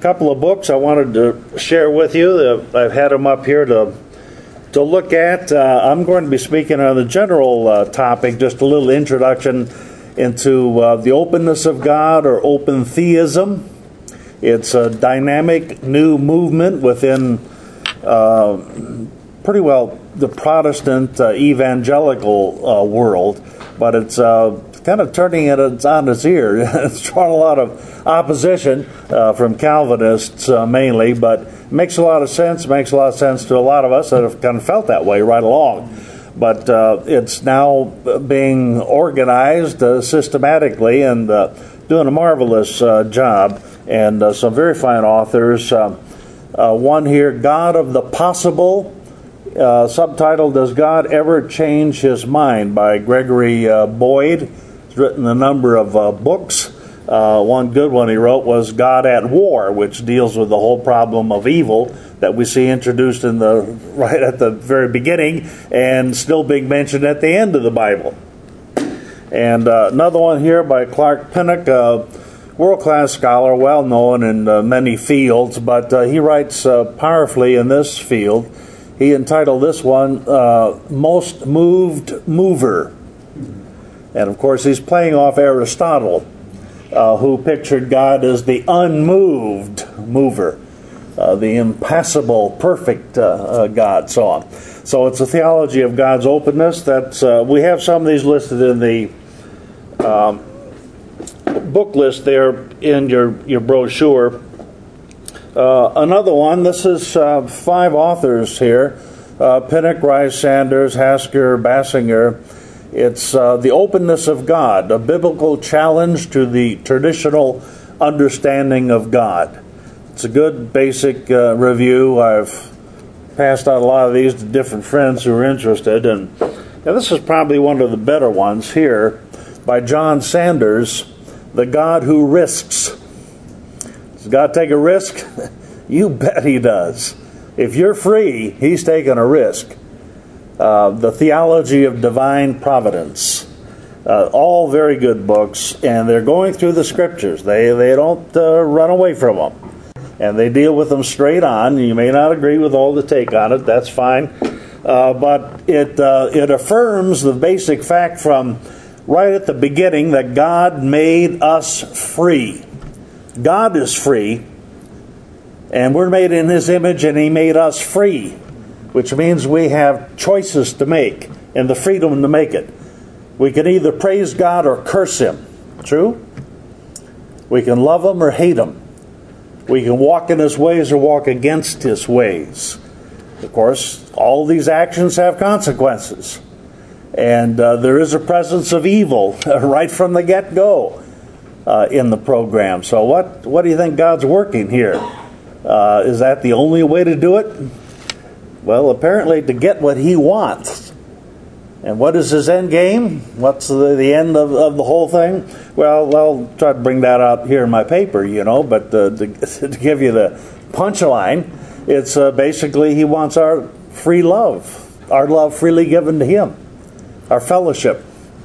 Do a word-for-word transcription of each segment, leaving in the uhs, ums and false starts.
couple of books I wanted to share with you. I've had them up here to to look at. Uh, I'm going to be speaking on the general uh, topic, just a little introduction into uh, the openness of God, or open theism. It's a dynamic new movement within uh, pretty well the Protestant uh, evangelical uh, world, but it's uh, kind of turning it on its ear. It's drawn a lot of opposition uh, from Calvinists uh, mainly, but it makes a lot of sense, makes a lot of sense to a lot of us that have kind of felt that way right along. But uh, it's now being organized uh, systematically and uh, doing a marvelous uh, job, and uh, some very fine authors. Uh, uh, one here, God of the Possible, uh, subtitled, Does God Ever Change His Mind, by Gregory uh, Boyd. He's written a number of uh, books. Uh, one good one he wrote was God at War, which deals with the whole problem of evil that we see introduced in the right at the very beginning and still being mentioned at the end of the Bible. And uh, another one here by Clark Pinnock, a world-class scholar, well-known in uh, many fields, but uh, he writes uh, powerfully in this field. He entitled this one, uh, Most Moved Mover. And of course he's playing off Aristotle, uh, who pictured God as the unmoved mover. Uh, the impassible, perfect uh, uh, God, so on. So it's a theology of God's openness. That's uh, we have some of these listed in the um, book list there in your, your brochure. Uh, another one, this is uh, five authors here. Uh, Pinnock, Rice, Sanders, Hasker, Basinger. It's uh, The Openness of God, a biblical challenge to the traditional understanding of God. It's a good basic uh, review. I've passed out a lot of these to different friends who are interested. And now this is probably one of the better ones here, by John Sanders, The God Who Risks. Does God take a risk? You bet He does. If you're free, He's taking a risk. Uh, the Theology of Divine Providence. Uh, all very good books, and they're going through the Scriptures. They, they don't uh, run away from them. And they deal with them straight on. You may not agree with all the take on it. That's fine. Uh, but it uh, it affirms the basic fact from right at the beginning that God made us free. God is free. And we're made in His image, and He made us free. Which means we have choices to make and the freedom to make it. We can either praise God or curse Him. True? We can love Him or hate Him. We can walk in His ways or walk against His ways. Of course, all these actions have consequences. And uh, there is a presence of evil right from the get-go uh, in the program. So what, what do you think God's working here? Uh, is that the only way to do it? Well, apparently to get what He wants. And what is His end game? What's the, the end of, of the whole thing? Well, I'll try to bring that out here in my paper, you know, but uh, to, to give you the punchline, it's uh, basically He wants our free love, our love freely given to Him, our fellowship,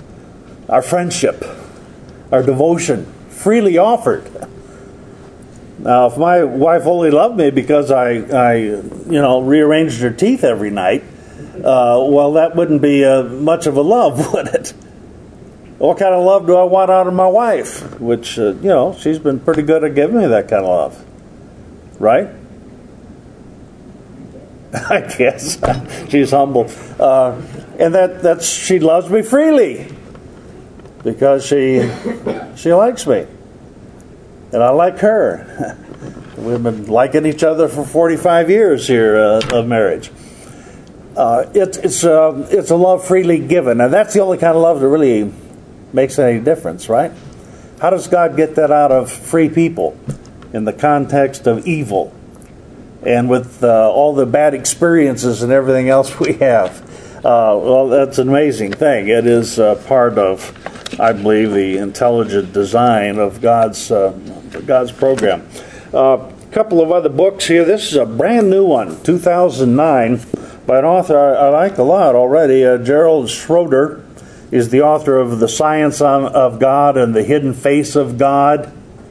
our friendship, our devotion, freely offered. Now, if my wife only loved me because I, I you know, rearranged her teeth every night, Uh, well, that wouldn't be uh, much of a love, would it? What kind of love do I want out of my wife? Which, uh, you know, she's been pretty good at giving me that kind of love. Right? I guess. She's humble. Uh, and that that's she loves me freely. Because she she likes me. And I like her. We've been liking each other for forty-five years here uh, of marriage. Uh, it, it's uh, it's a love freely given, and that's the only kind of love that really makes any difference, right? How does God get that out of free people in the context of evil, and with uh, all the bad experiences and everything else we have? Uh, well, that's an amazing thing. It is uh, part of, I believe, the intelligent design of God's uh, God's program. A uh, couple of other books here. This is a brand new one, two thousand nine. By an author I, I like a lot already. Uh, Gerald Schroeder is the author of The Science on, of God and the Hidden Face of God.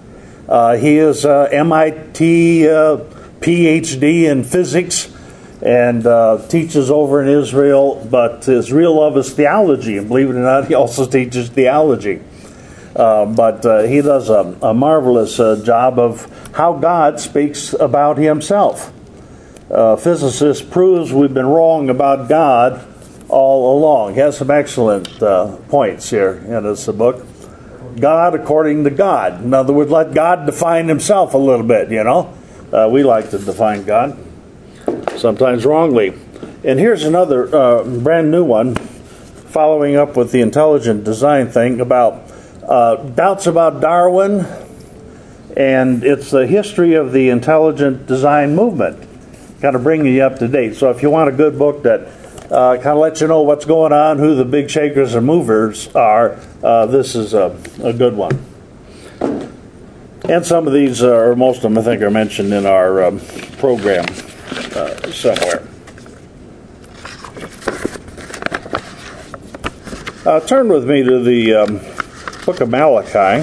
Uh, he is uh, M I T uh, P H D in physics and uh, teaches over in Israel, but his real love is theology, and believe it or not, he also teaches theology. Uh, but uh, he does a, a marvelous uh, job of how God speaks about himself. Uh, physicist proves we've been wrong about God all along. He has some excellent uh, points here in this book. God according to God. In other words, let God define himself a little bit, you know. Uh, we like to define God, sometimes wrongly. And here's another uh, brand new one, following up with the intelligent design thing about uh, doubts about Darwin, and it's the history of the intelligent design movement, kind of bringing you up to date. So if you want a good book that uh, kind of lets you know what's going on, who the big shakers and movers are, uh, this is a, a good one. And some of these, uh, or most of them, I think, are mentioned in our um, program uh, somewhere. Uh, turn with me to the um, book of Malachi.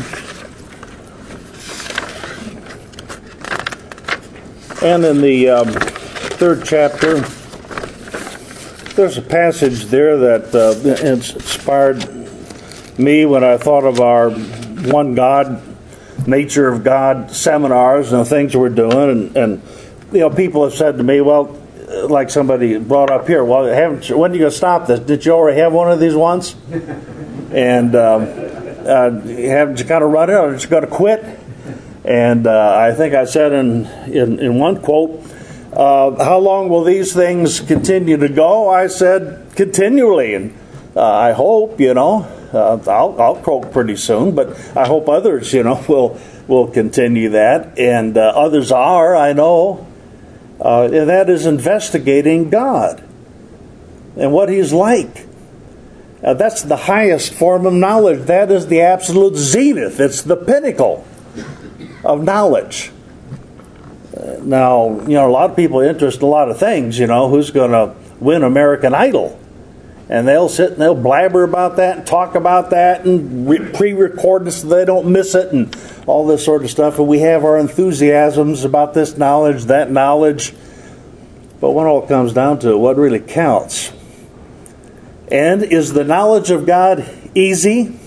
And in the um, third chapter, there's a passage there that uh, inspired me when I thought of our One God, Nature of God seminars and the things we're doing. And, and you know, people have said to me, well, like somebody brought up here, well, haven't you, when are you going to stop this? Did you already have one of these once? And um, uh, haven't you kind of run it, or just got to quit? And uh, I think I said in, in, in one quote, uh, how long will these things continue to go? I said, continually. And uh, I hope, you know, uh, I'll, I'll croak pretty soon, but I hope others, you know, will will continue that. And uh, others are, I know. Uh, and that is investigating God and what He's like. Uh, that's the highest form of knowledge. That is the absolute zenith. It's the pinnacle of knowledge. Uh, now, you know, a lot of people are interested in a lot of things. You know, who's going to win American Idol? And they'll sit and they'll blabber about that and talk about that and re- pre-record it so they don't miss it and all this sort of stuff. And we have our enthusiasms about this knowledge, that knowledge. But when it all comes down to it, what really counts? And is the knowledge of God easy?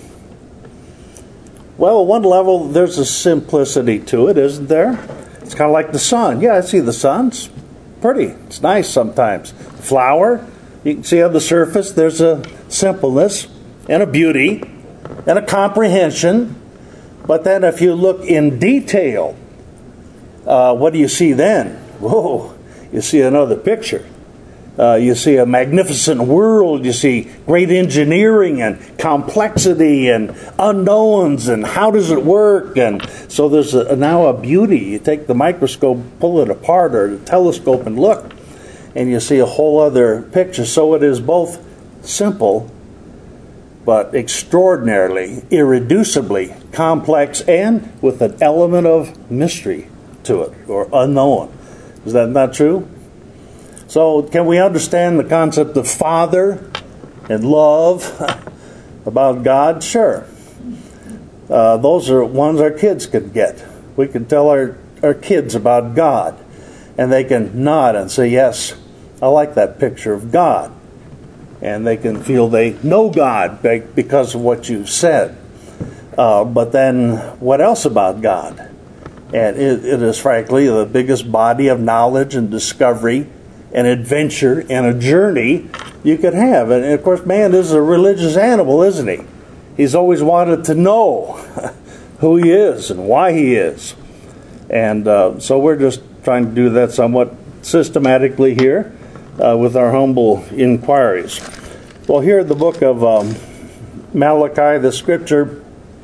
Well, at one level, there's a simplicity to it, isn't there? It's kind of like the sun. Yeah, I see the sun. It's pretty. It's nice sometimes. Flower, you can see on the surface there's a simpleness and a beauty and a comprehension. But then if you look in detail, uh, what do you see then? Whoa, you see another picture. Uh, you see a magnificent world. You see great engineering and complexity and unknowns and how does it work. And so there's a, now a beauty. You take the microscope, pull it apart, or the telescope and look, and you see a whole other picture. So it is both simple but extraordinarily, irreducibly complex and with an element of mystery to it, or unknown. Is that not true? So can we understand the concept of Father and love about God? Sure. Uh, those are ones our kids could get. We can tell our, our kids about God, and they can nod and say, yes, I like that picture of God. And they can feel they know God because of what you've said. Uh, but then what else about God? And it, it is frankly the biggest body of knowledge and discovery and adventure and a journey you could have. And of course, man is a religious animal, isn't he? He's always wanted to know who he is and why he is. And uh, so we're just trying to do that somewhat systematically here uh, with our humble inquiries. Well, here in the book of um, Malachi, the scripture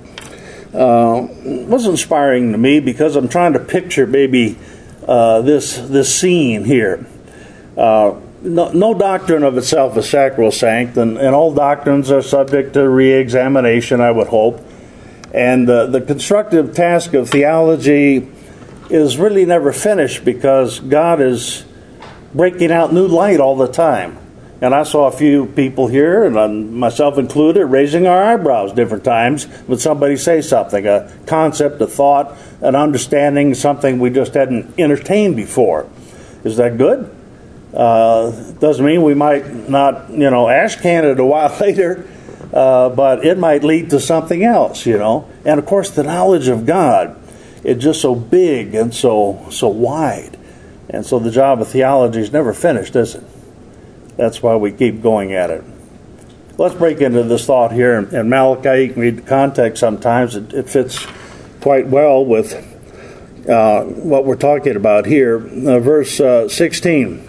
uh, was inspiring to me because I'm trying to picture maybe uh, this this scene here. Uh, no, no doctrine of itself is sacrosanct, and, and all doctrines are subject to re-examination, I would hope. And uh, the constructive task of theology is really never finished because God is breaking out new light all the time. And I saw a few people here, and myself included, raising our eyebrows different times when somebody says something, a concept, a thought, an understanding, something we just hadn't entertained before. Is that good? Uh, doesn't mean we might not, you know, ash can it a while later, uh, but it might lead to something else, you know. And of course, the knowledge of God is just so big and so so wide, and so the job of theology is never finished, is it? That's why we keep going at it. Let's break into this thought here in Malachi. You can read the context sometimes. It, it fits quite well with uh, what we're talking about here. Uh, verse uh, sixteen.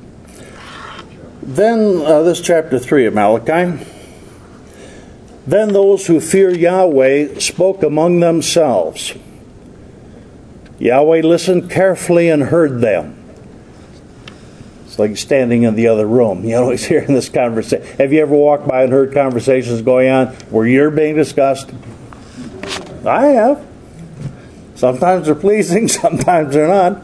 Then, uh, this chapter three of Malachi. Then those who fear Yahweh spoke among themselves. Yahweh listened carefully and heard them. It's like standing in the other room. You know, he's hearing this conversation. Have you ever walked by and heard conversations going on where you're being discussed? I have. Sometimes they're pleasing, sometimes they're not.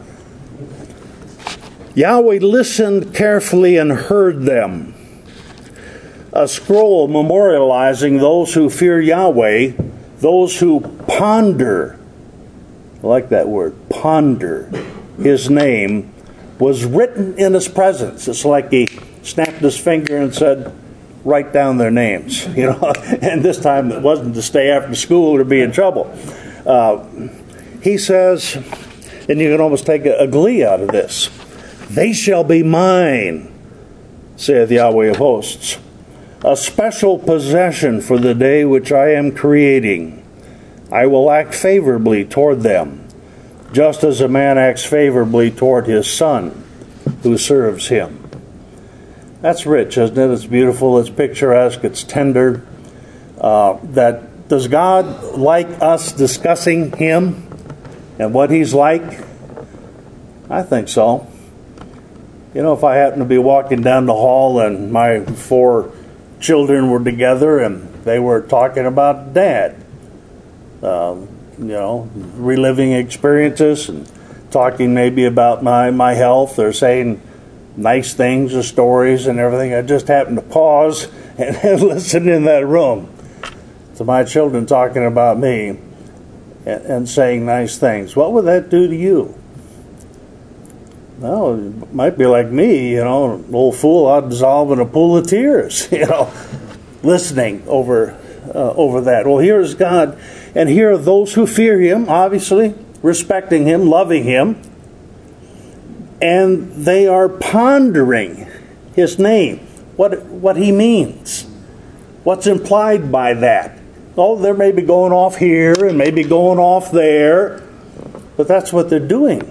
Yahweh listened carefully and heard them. A scroll memorializing those who fear Yahweh, those who ponder, I like that word, ponder, His name, was written in His presence. It's like He snapped His finger and said, write down their names. You know, and this time it wasn't to stay after school or be in trouble. Uh, he says, and you can almost take a, a glee out of this, they shall be mine, saith Yahweh of hosts, a special possession for the day which I am creating. I will act favorably toward them, just as a man acts favorably toward his son who serves him. That's rich, isn't it? It's beautiful, it's picturesque, it's tender. Uh, that does God like us discussing Him and what He's like? I think so. You know, if I happen to be walking down the hall and my four children were together and they were talking about Dad, um, you know, reliving experiences and talking maybe about my, my health or saying nice things or stories and everything, I just happened to pause and, and listen in that room to my children talking about me and, and saying nice things. What would that do to you? Well, it might be like me, you know, an old fool, I'd dissolve in a pool of tears, you know, listening over uh, over that. Well, here is God, and here are those who fear Him, obviously, respecting Him, loving Him, and they are pondering His name, what what He means, what's implied by that. Oh, they're maybe going off here and maybe going off there, but that's what they're doing.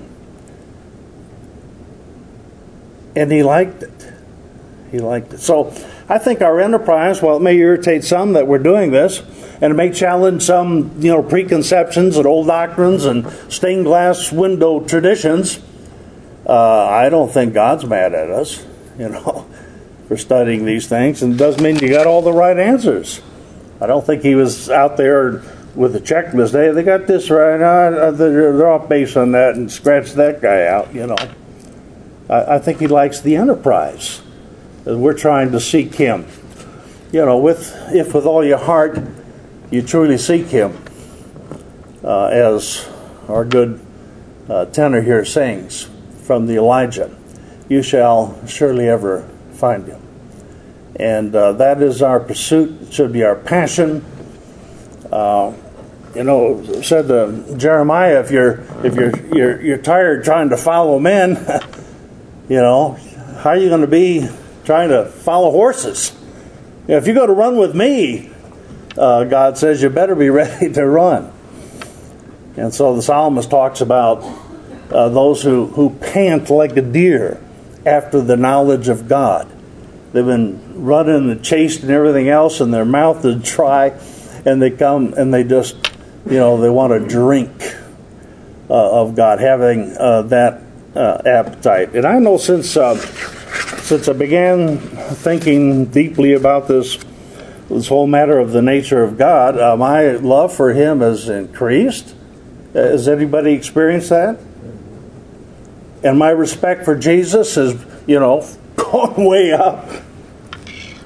And He liked it. He liked it. So I think our enterprise, while it may irritate some that we're doing this, and it may challenge some, you know, preconceptions and old doctrines and stained glass window traditions, uh, I don't think God's mad at us, you know, for studying these things. And it doesn't mean you got all the right answers. I don't think He was out there with a checklist. Hey, they got this right. Uh, they're off base on that and scratch that guy out, you know. I think He likes the enterprise. We're trying to seek Him. You know, with if with all your heart you truly seek Him, uh, as our good uh, tenor here sings from the Elijah, you shall surely ever find Him. And uh, that is our pursuit. It should be our passion. Uh, you know, said to Jeremiah, if you're if you're you're, you're tired trying to follow men. You know, how are you going to be trying to follow horses? You know, if you go to run with me, uh, God says you better be ready to run. And so the psalmist talks about uh, those who, who pant like a deer after the knowledge of God. They've been running and chased and everything else, and their mouth is dry, and they come and they just, you know, they want to drink uh, of God, having uh, that Uh, appetite. And I know since uh, since I began thinking deeply about this this whole matter of the nature of God, uh, my love for Him has increased. Uh, has anybody experienced that? And my respect for Jesus is, you know, going way up.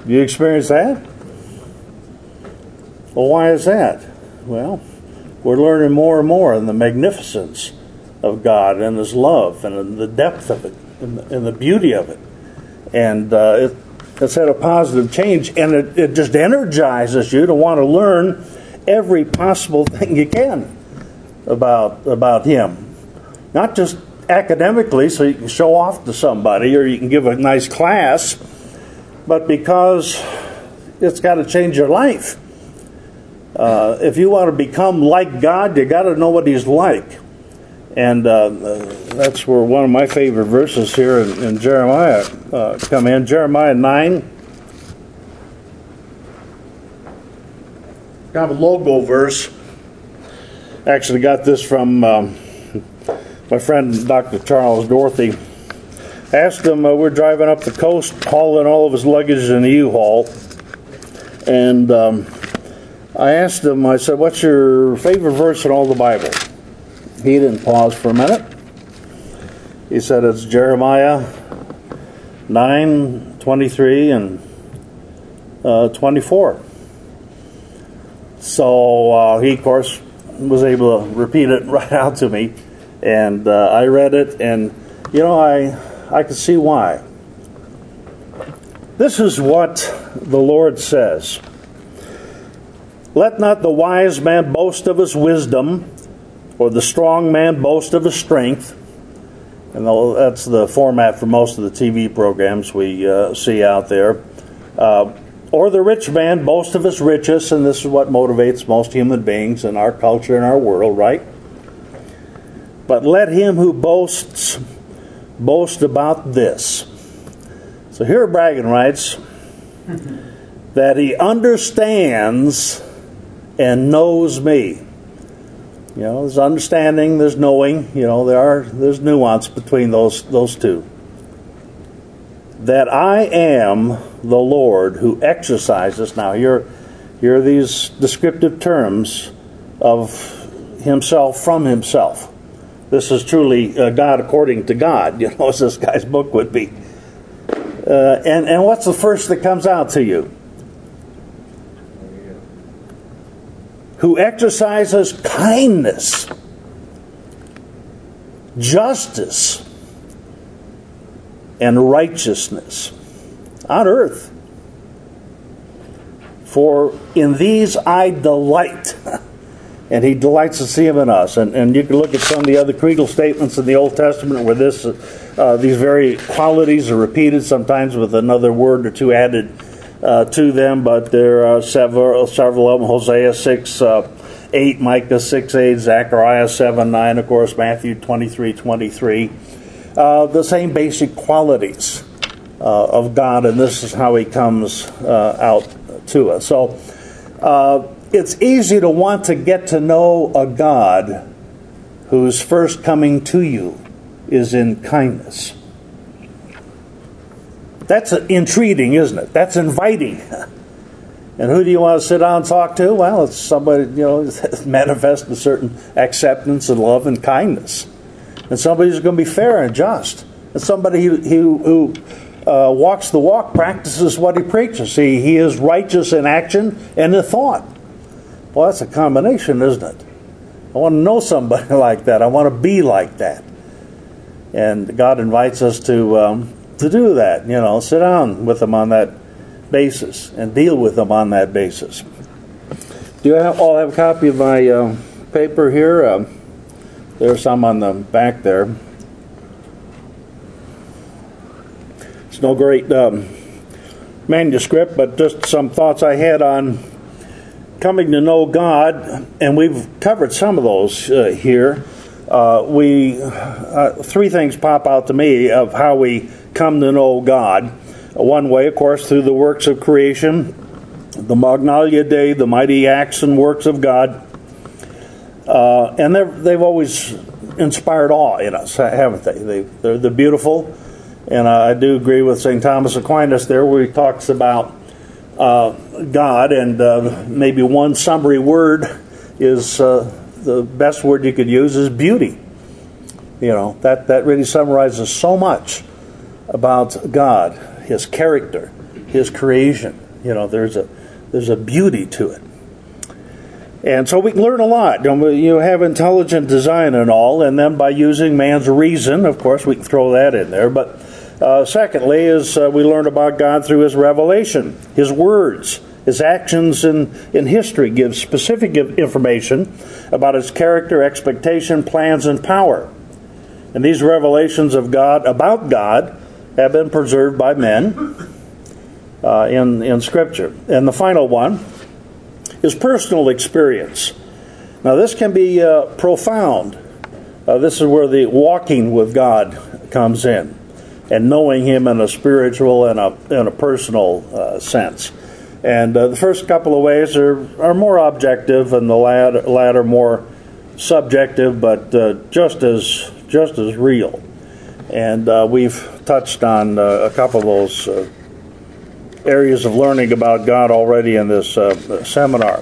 You experience that? Well, why is that? Well, we're learning more and more in the magnificence of God and His love and in the depth of it and the, and the beauty of it. And uh, it, it's had a positive change, and it, it just energizes you to want to learn every possible thing you can about about Him. Not just academically so you can show off to somebody or you can give a nice class, but because it's got to change your life. Uh, if you want to become like God, you got to know what He's like. And uh, that's where one of my favorite verses here in, in Jeremiah uh, come in. Jeremiah nine. Kind of a logo verse. Actually got this from um, my friend Doctor Charles Dorothy. Asked him, uh, we're driving up the coast, hauling all of his luggage in a U-Haul. And um, I asked him, I said, what's your favorite verse in all the Bible? He didn't pause for a minute. He said it's Jeremiah nine, twenty-three and uh, twenty-four. So uh, he, of course, was able to repeat it right out to me. And uh, I read it, and, you know, I, I could see why. This is what the Lord says. Let not the wise man boast of his wisdom, or the strong man boast of his strength. And that's the format for most of the T V programs we uh, see out there. Uh, or the rich man boast of his riches, and this is what motivates most human beings in our culture and our world, right? But let him who boasts boast about this. So here are bragging rights. That he understands and knows me. You know, there's understanding, there's knowing. You know, there are there's nuance between those those two. That I am the Lord who exercises. Now, here, here are these descriptive terms of Himself from Himself. This is truly uh, God according to God. You know, as this guy's book would be. Uh, and and what's the first that comes out to you? Who exercises kindness, justice, and righteousness on earth. For in these I delight. And He delights to see them in us. And, and you can look at some of the other creedal statements in the Old Testament where this, uh, these very qualities are repeated, sometimes with another word or two added Uh, to them, but there are several, several of them. Hosea six, uh, eight, Micah six, eight, Zechariah seven, nine, of course, Matthew twenty-three, twenty-three. Uh, the same basic qualities uh, of God, and this is how He comes uh, out to us. So uh, it's easy to want to get to know a God whose first coming to you is in kindness. That's entreating, isn't it? That's inviting. And who do you want to sit down and talk to? Well, it's somebody, you know, that manifests a certain acceptance and love and kindness. And somebody who's going to be fair and just. And somebody who, who, who uh, walks the walk, practices what he preaches. He, he is righteous in action and in thought. Well, that's a combination, isn't it? I want to know somebody like that. I want to be like that. And God invites us to... Um, to do that, you know, sit down with them on that basis and deal with them on that basis. Do you have, all have a copy of my uh, paper here? Uh, there's some on the back there. It's no great um, manuscript, but just some thoughts I had on coming to know God, and we've covered some of those uh, here. Uh, we uh, three things pop out to me of how we come to know God. One way, of course, through the works of creation, the Magnalia Dei, the mighty acts and works of God. Uh, and they've always inspired awe in us, haven't they? they they're, they're beautiful. And uh, I do agree with Saint Thomas Aquinas there, where he talks about uh, God, and uh, maybe one summary word is, uh, the best word you could use is beauty. You know, that, that really summarizes so much about God, His character, His creation. You know, there's a there's a beauty to it. And so we can learn a lot. You have intelligent design and all, and then by using man's reason, of course, we can throw that in there. But uh, secondly is uh, we learn about God through His revelation, His words, His actions in, in history give specific information about His character, expectation, plans, and power. And these revelations of God, about God, have been preserved by men uh, in, in Scripture. And the final one is personal experience. Now this can be uh, profound. Uh, this is where the walking with God comes in, and knowing Him in a spiritual and a, in a personal uh, sense. And uh, the first couple of ways are, are more objective, and the latter, latter more subjective, but uh, just as just as real. And uh, we've touched on uh, a couple of those uh, areas of learning about God already in this uh, seminar.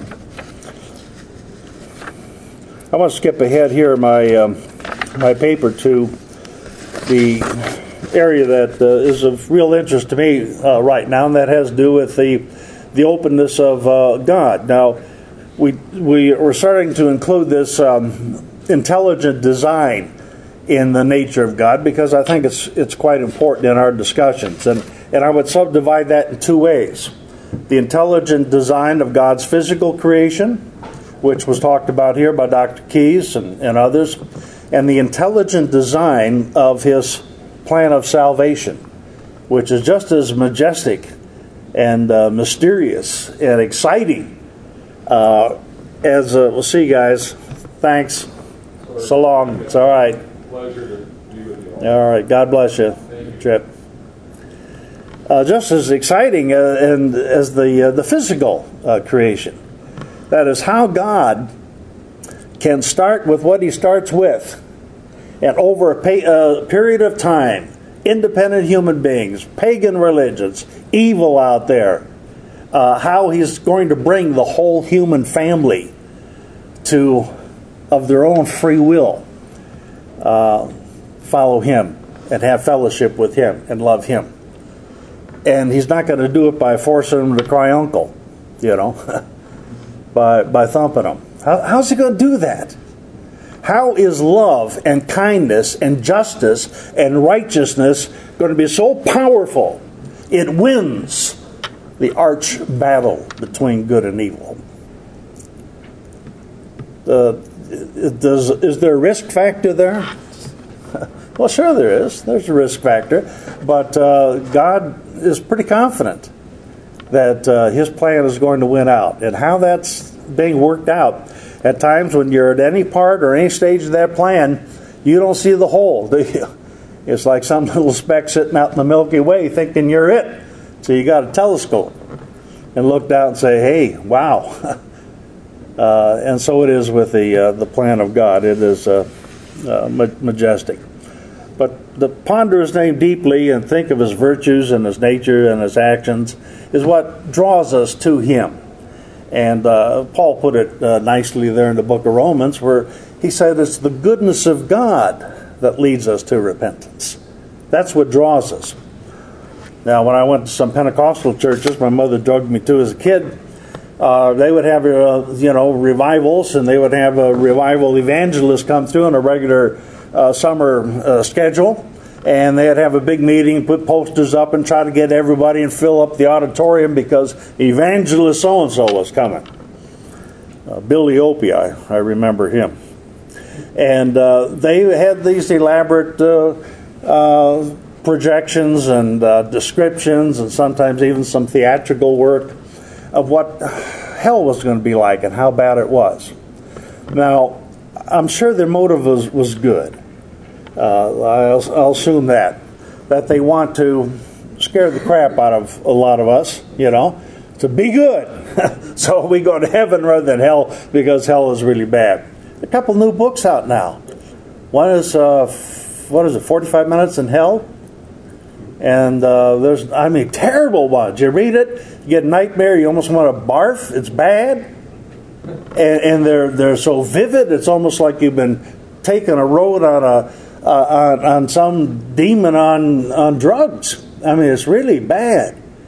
I want to skip ahead here my um, my paper to the area that uh, is of real interest to me uh, right now, and that has to do with the the openness of uh, God. Now, we we we're starting to include this um, intelligent design in the nature of God, because I think it's it's quite important in our discussions. And And I would subdivide that in two ways. The intelligent design of God's physical creation, which was talked about here by Doctor Keyes and, and others, and the intelligent design of His plan of salvation, which is just as majestic and uh, mysterious and exciting uh, as, uh, we'll see, guys. Thanks. Sorry. So long. It's all right. Pleasure to be with you all. All right. God bless you, Trip. Uh, just as exciting uh, and as the uh, the physical uh, creation. That is how God can start with what He starts with, and over a pa- uh, period of time, independent human beings, pagan religions, evil out there, uh, how He's going to bring the whole human family to, of their own free will, uh, follow Him and have fellowship with Him and love Him. And He's not going to do it by forcing them to cry uncle, you know, by by thumping them. How, how's He going to do that? How is love and kindness and justice and righteousness going to be so powerful it wins the arch battle between good and evil? Uh, does, is there a risk factor there? Well, sure there is. There's a risk factor. But uh, God is pretty confident that uh, His plan is going to win out. And how that's being worked out, at times when you're at any part or any stage of that plan, you don't see the whole, do you? It's like some little speck sitting out in the Milky Way thinking you're it. So you got a telescope and look down and say, hey, wow. uh, and so it is with the, uh, the plan of God. It is uh, uh, majestic. But to ponder His name deeply and think of His virtues and His nature and His actions is what draws us to Him. And uh, Paul put it uh, nicely there in the book of Romans, where he said it's the goodness of God that leads us to repentance. That's what draws us. Now, when I went to some Pentecostal churches, my mother drugged me to as a kid, uh, they would have, uh, you know, revivals, and they would have a revival evangelist come through on a regular Uh, summer uh, schedule, and they'd have a big meeting, put posters up, and try to get everybody and fill up the auditorium because evangelist so-and-so was coming. Uh, Billy Opie, I, I remember him. And uh, they had these elaborate uh, uh, projections and uh, descriptions, and sometimes even some theatrical work of what hell was going to be like and how bad it was. Now, I'm sure their motive was, was good. Uh, I'll, I'll assume that. That they want to scare the crap out of a lot of us, you know, to be good. So we go to heaven rather than hell because hell is really bad. A couple new books out now. One is, uh, what is it, forty-five minutes in Hell? And uh, there's, I mean, terrible ones. You read it, you get a nightmare, you almost want to barf. It's bad. And, and they're they're so vivid, it's almost like you've been taking a road on a uh, on, on some demon on on drugs. I mean, it's really bad.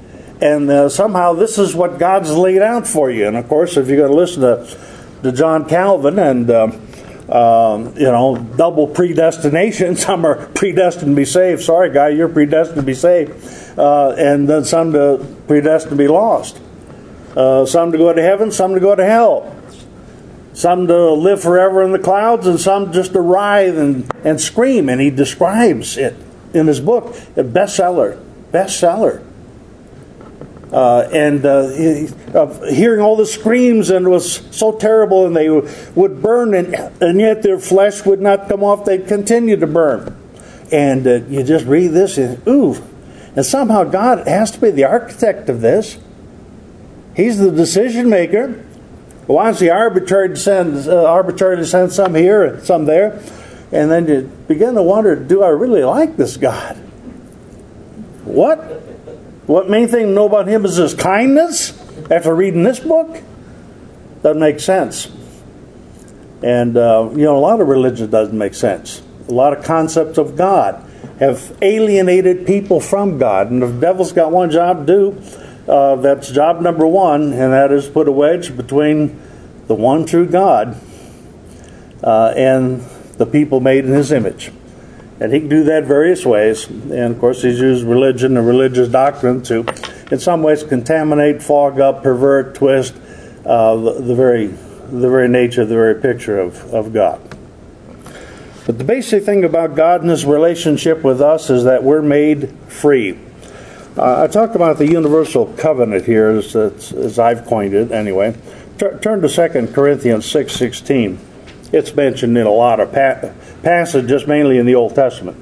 and uh, somehow this is what God's laid out for you. And of course, if you're going to listen to, to John Calvin and um, um, you know, double predestination, some are predestined to be saved. Sorry, guy, you're predestined to be saved, uh, and then some to predestined to be lost. Uh, some to go to heaven, some to go to hell. Some to live forever in the clouds, and some just to writhe and, and scream. And he describes it in his book, a bestseller, bestseller. Uh, and uh, he, uh, hearing all the screams, and it was so terrible, and they would burn, and, and yet their flesh would not come off. They'd continue to burn. And uh, you just read this, and ooh. And somehow God has to be the architect of this. He's the decision maker. Why does he arbitrarily send, uh, arbitrarily send some here and some there? And then you begin to wonder, do I really like this God? What? What main thing to know about him is his kindness after reading this book? Doesn't make sense. And, uh, you know, a lot of religion doesn't make sense. A lot of concepts of God have alienated people from God. And the devil's got one job to do. Uh, that's job number one, and that is put a wedge between the one true God uh, and the people made in his image. And he can do that various ways. And of course, he's used religion and religious doctrine to, in some ways, contaminate, fog up, pervert, twist uh, the, the very the very nature, the very picture of, of God. But the basic thing about God and his relationship with us is that we're made free. Uh, I talked about the universal covenant here, as, as I've coined it anyway. Tur- turn to Second Corinthians six sixteen. It's mentioned in a lot of pa- passages, mainly in the Old Testament.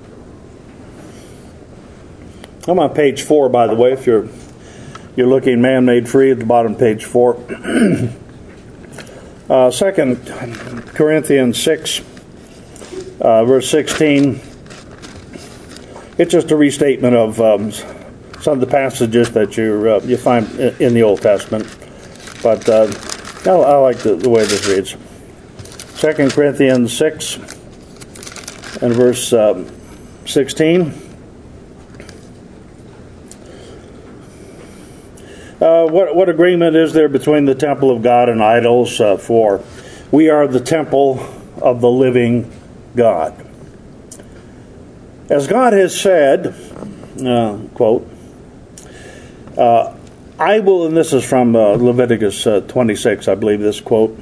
I'm on page four, by the way, if you're you're looking man-made free at the bottom, page four. uh, Second Corinthians six, uh, verse sixteen. It's just a restatement of um, some of the passages that you uh, you find in the Old Testament, but uh, I, I like the, the way this reads. Second Corinthians six and verse um, sixteen. Uh, what what agreement is there between the temple of God and idols? Uh, for we are the temple of the living God. As God has said, uh, quote, uh, I will, and this is from uh, Leviticus uh, twenty-six, I believe this quote,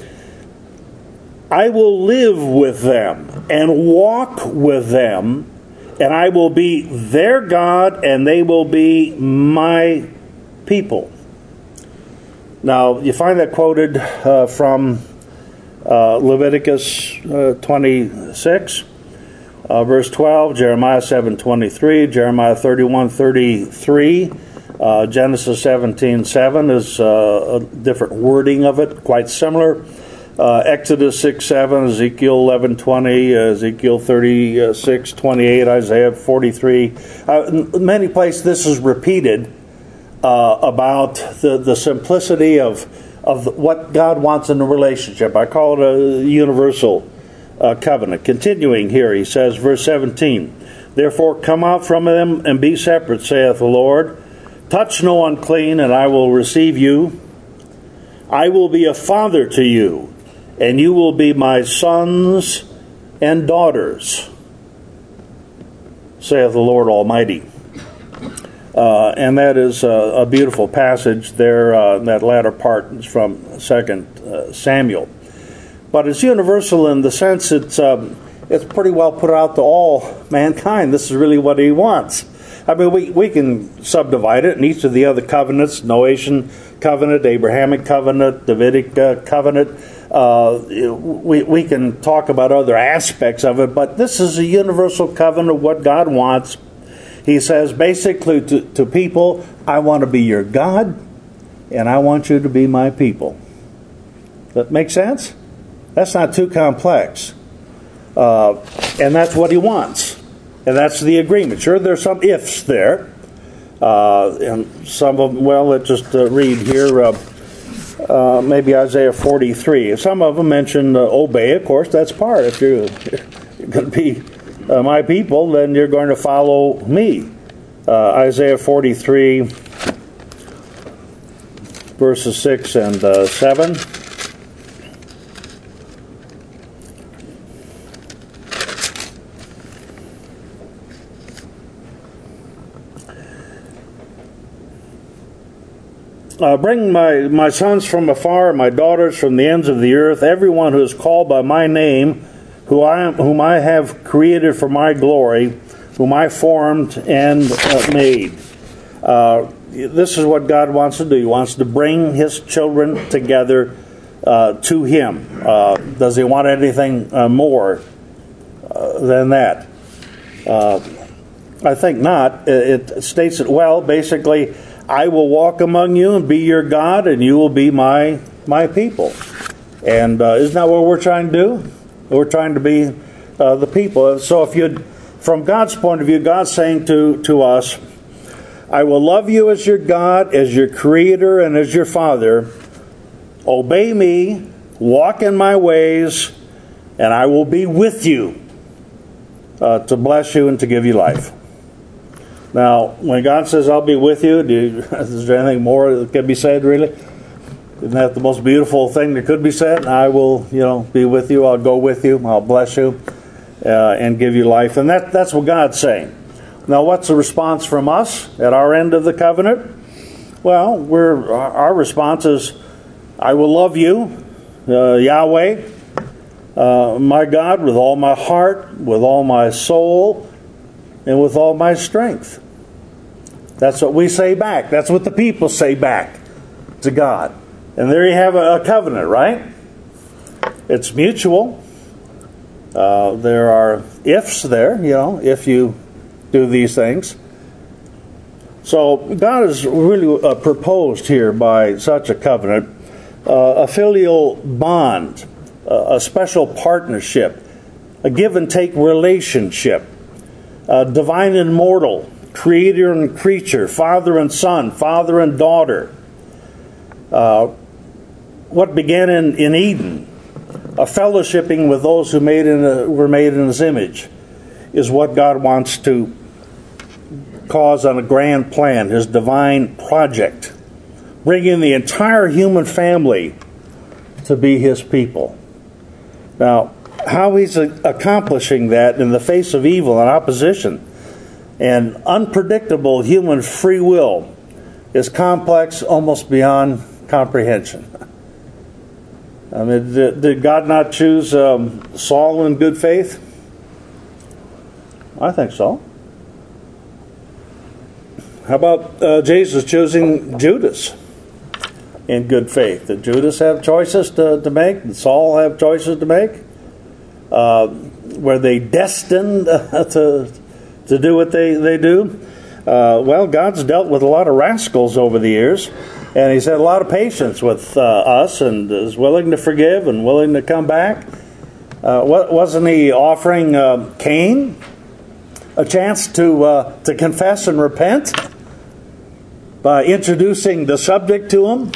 I will live with them and walk with them, and I will be their God, and they will be my people. Now, you find that quoted uh, from uh, Leviticus uh, twenty-six. Uh, verse twelve, Jeremiah seven twenty-three, Jeremiah thirty-one thirty-three, uh, Genesis seventeen seven is uh, a different wording of it, quite similar. Uh, Exodus six seven, Ezekiel eleven twenty, uh, Ezekiel thirty-six twenty-eight, Isaiah forty-three. Uh, in many places this is repeated uh, about the, the simplicity of, of what God wants in a relationship. I call it a universal Uh, covenant. Continuing here, he says, verse seventeen, therefore come out from them and be separate, saith the Lord. Touch no unclean, and I will receive you. I will be a father to you, and you will be my sons and daughters, saith the Lord Almighty. Uh, and that is a, a beautiful passage there. Uh, that latter part is from Second uh, Samuel. But it's universal in the sense it's um, it's pretty well put out to all mankind. This is really what he wants. I mean, we, we can subdivide it in each of the other covenants, Noachian covenant, Abrahamic covenant, Davidic uh, covenant. Uh, we, we can talk about other aspects of it, but this is a universal covenant of what God wants. He says basically to, to people, I want to be your God, and I want you to be my people. That make sense? That's not too complex. Uh, and that's what he wants. And that's the agreement. Sure, there's some ifs there. Uh, and some of them, well, let's just uh, read here. Uh, uh, maybe Isaiah forty-three. Some of them mention uh, obey, of course. That's part. If you're, you're going to be uh, my people, then you're going to follow me. Uh, Isaiah forty-three verses six and uh, seven. Uh, bring my, my sons from afar, my daughters from the ends of the earth, everyone who is called by my name, who I am, whom I have created for my glory, whom I formed and uh, made. Uh, this is what God wants to do. He wants to bring His children together uh, to Him. Uh, does He want anything uh, more uh, than that? Uh, I think not. It states it well. Basically, I will walk among you and be your God, and you will be my my people. And uh, isn't that what we're trying to do? We're trying to be uh, the people. So if you, from God's point of view, God's saying to, to us, I will love you as your God, as your Creator, and as your Father. Obey me, walk in my ways, and I will be with you uh, to bless you and to give you life. Now, when God says, I'll be with you, do you, is there anything more that can be said, really? Isn't that the most beautiful thing that could be said? I will, you know, be with you. I'll go with you. I'll bless you uh, and give you life. And that, that's what God's saying. Now, what's the response from us at our end of the covenant? Well, we're our response is, I will love you, uh, Yahweh, uh, my God, with all my heart, with all my soul, and with all my strength. That's what we say back. That's what the people say back to God. And there you have a, a covenant, right? It's mutual. Uh, there are ifs there, you know, if you do these things. So God has really uh, proposed here by such a covenant, uh, a filial bond, uh, a special partnership, a give and take relationship, uh, divine and mortal, creator and creature, father and son, father and daughter. Uh, what began in, in Eden, a fellowshipping with those who made in a, were made in His image, is what God wants to cause on a grand plan, His divine project, bringing the entire human family to be His people. Now, how He's accomplishing that in the face of evil and opposition and unpredictable human free will is complex almost beyond comprehension. I mean, did, did God not choose um, Saul in good faith? I think so. How about uh, Jesus choosing Judas in good faith? Did Judas have choices to, to make? Did Saul have choices to make? Uh, were they destined uh, to to do what they, they do? Uh, well, God's dealt with a lot of rascals over the years, and He's had a lot of patience with uh, us and is willing to forgive and willing to come back. Uh, wasn't He offering uh, Cain a chance to uh, to confess and repent by introducing the subject to him?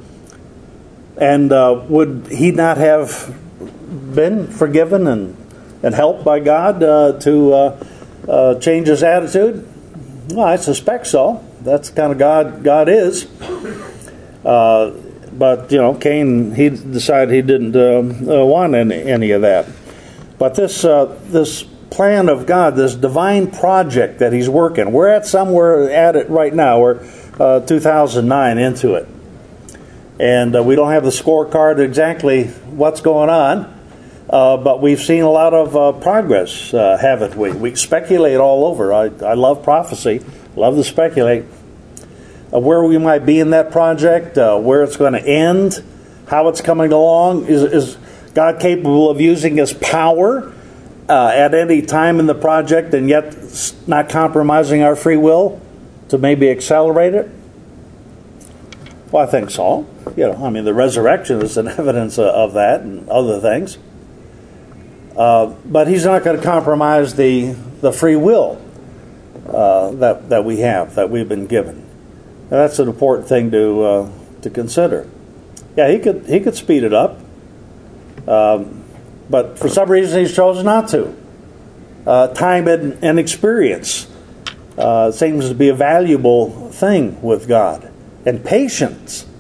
And uh, would he not have been forgiven and, and helped by God uh, to uh, uh, change his attitude? Well, I suspect so. That's the kind of God God is. Uh, but, you know, Cain, he decided he didn't uh, uh, want any, any of that. But this uh, this plan of God, this divine project that He's working, we're at somewhere at it right now. We're uh, two thousand nine into it. And uh, we don't have the scorecard exactly what's going on, uh, but we've seen a lot of uh, progress, uh, haven't we? We speculate all over. I, I love prophecy, love to speculate. Uh, where we might be in that project, uh, where it's going to end, how it's coming along. Is, is God capable of using His power uh, at any time in the project and yet not compromising our free will to maybe accelerate it? Well, I think so. You know, I mean, the resurrection is an evidence of that and other things. Uh, but He's not going to compromise the the free will uh, that that we have, that we've been given. And that's an important thing to uh, to consider. Yeah, He could He could speed it up, um, but for some reason He's chosen not to. Uh, time and, and experience uh, seems to be a valuable thing with God. And patience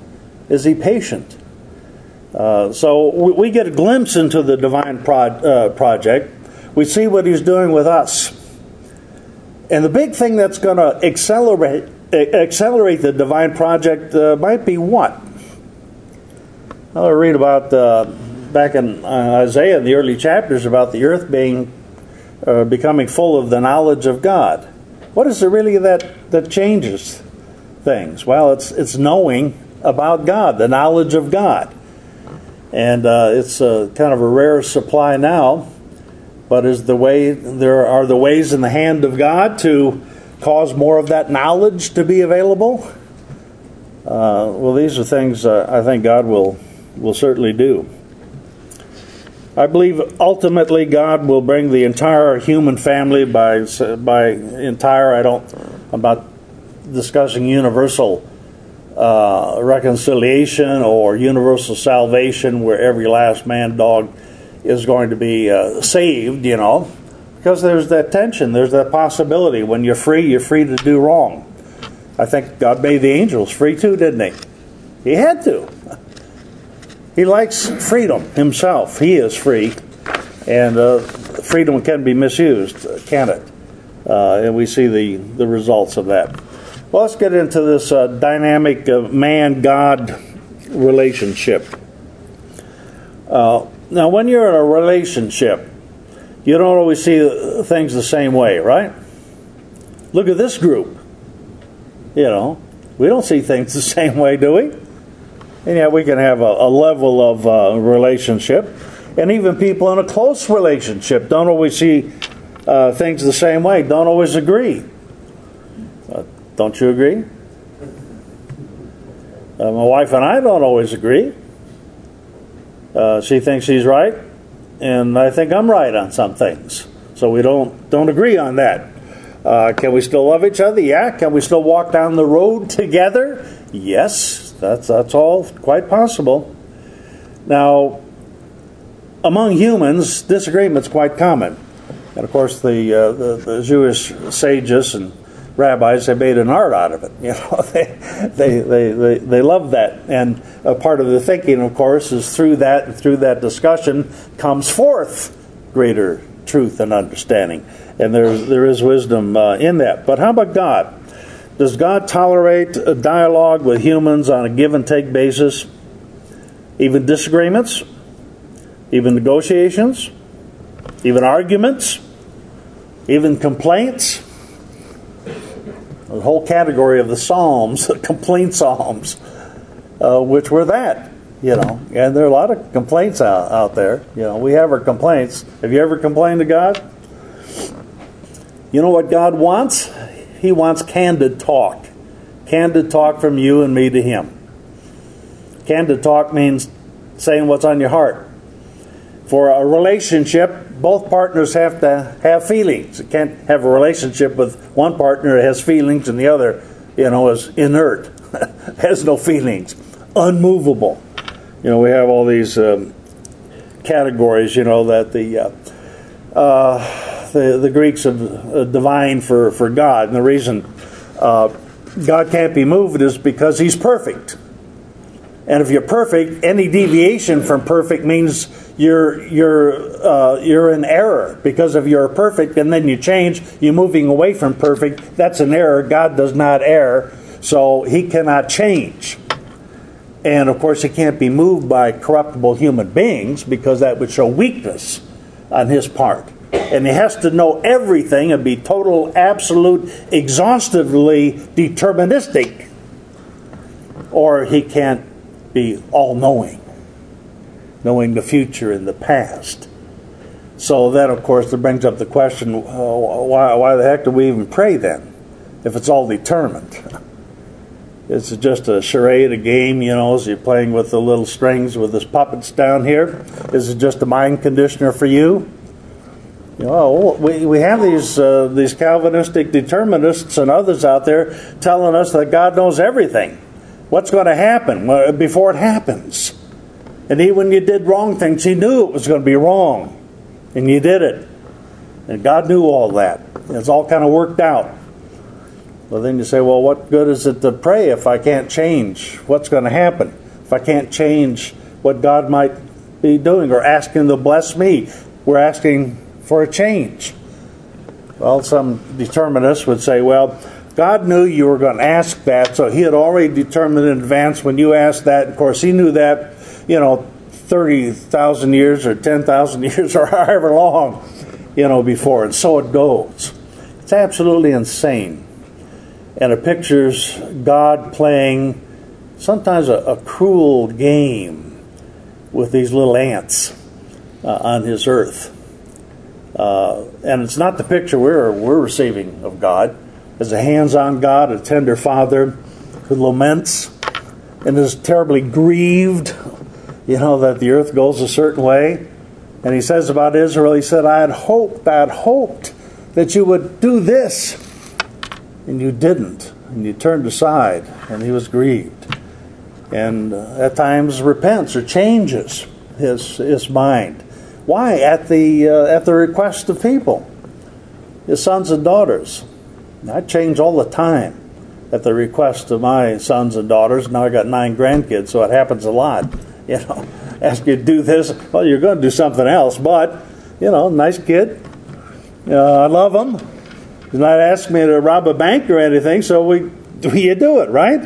Is he patient? Uh, so we, we get a glimpse into the divine pro- uh, project. We see what he's doing with us. And the big thing that's going to accelerate accelerate the divine project uh, might be what? I'll read about uh, back in uh, Isaiah, in the early chapters, about the earth being uh, becoming full of the knowledge of God. What is it really that, that changes things? Well, it's it's knowing about God, the knowledge of God. And uh, it's uh, kind of a rare supply now. But is the way there are the ways in the hand of God to cause more of that knowledge to be available? Uh, well, these are things uh, I think God will will certainly do. I believe ultimately God will bring the entire human family by by entire. I don't. I'm not discussing universal uh, reconciliation or universal salvation, where every last man, dog is going to be uh, saved, you know, because there's that tension, there's that possibility. When you're free, you're free to do wrong. I think God made the angels free too, didn't he? He had to. He likes freedom himself. He is free, and uh, freedom can be misused, can it? Uh, and we see the, the results of that. Well, let's get into this uh, dynamic uh, man-God relationship. Uh, Now, when you're in a relationship, you don't always see things the same way, right? Look at this group. You know, we don't see things the same way, do we? And yet we can have a, a level of uh, relationship. And even people in a close relationship don't always see uh, things the same way, don't always agree. Uh, don't you agree? Uh, my wife and I don't always agree. Uh, she thinks she's right, and I think I'm right on some things. So we don't don't agree on that. Uh, can we still love each other? Yeah. Can we still walk down the road together? Yes. That's that's all quite possible. Now, among humans, disagreement's quite common, and of course the uh, the, the Jewish sages and rabbis, they made an art out of it. You know, they they they they, they love that, and a part of the thinking, of course, is through that and through that discussion comes forth greater truth and understanding, and there there is wisdom uh, in that. But how about God? Does God tolerate a dialogue with humans on a give and take basis, even disagreements, even negotiations, even arguments, even complaints? The whole category of the Psalms, complaint Psalms, uh, which were that, you know. And there are a lot of complaints out, out there. You know, we have our complaints. Have you ever complained to God? You know what God wants? He wants candid talk. Candid talk from you and me to Him. Candid talk means saying what's on your heart. For a relationship, both partners have to have feelings. You can't have a relationship with one partner that has feelings and the other, you know, is inert, has no feelings, unmovable. You know, we have all these um, categories, you know, that the uh, uh, the, the Greeks have uh, divined for, for God. And the reason uh, God can't be moved is because He's perfect. And if you're perfect, any deviation from perfect means you're you're uh, you're in error. Because if you're perfect and then you change, you're moving away from perfect. That's an error. God does not err, so He cannot change. And of course, He can't be moved by corruptible human beings, because that would show weakness on His part. And He has to know everything and be total, absolute, exhaustively deterministic, or He can't be all-knowing, knowing the future and the past. So that, of course, that brings up the question, uh, why, why the heck do we even pray then, if it's all determined? It's just a charade, a game, you know, as you're playing with the little strings with his puppets down here. Is it just a mind conditioner for you? You know, we, we have these uh, these Calvinistic determinists and others out there telling us that God knows everything. What's going to happen before it happens? And even when you did wrong things, He knew it was going to be wrong. And you did it. And God knew all that. It's all kind of worked out. Well, then you say, well, what good is it to pray if I can't change what's going to happen? if I can't change what God might be doing or ask Him to bless me, we're asking for a change. Well, some determinists would say, well, God knew you were going to ask that, so He had already determined in advance when you asked that. Of course, He knew that, you know, thirty thousand years or ten thousand years or however long, you know, before. And so it goes. It's absolutely insane. And it pictures God playing sometimes a, a cruel game with these little ants uh, on His earth. Uh, and it's not the picture we're, we're receiving of God. As a hands-on God, a tender Father who laments and is terribly grieved, you know, that the earth goes a certain way. And He says about Israel, He said, I had hoped, I had hoped that you would do this. And you didn't. And you turned aside. And He was grieved. And uh, at times repents or changes His, his mind. Why? At the, uh, at the request of people. His sons and daughters. I change all the time at the request of my sons and daughters. Now I got nine grandkids, so it happens a lot. You know, ask you to do this. Well, you're going to do something else, but, you know, nice kid. Uh, I love him. He's not asking me to rob a bank or anything, so we, you do it, right?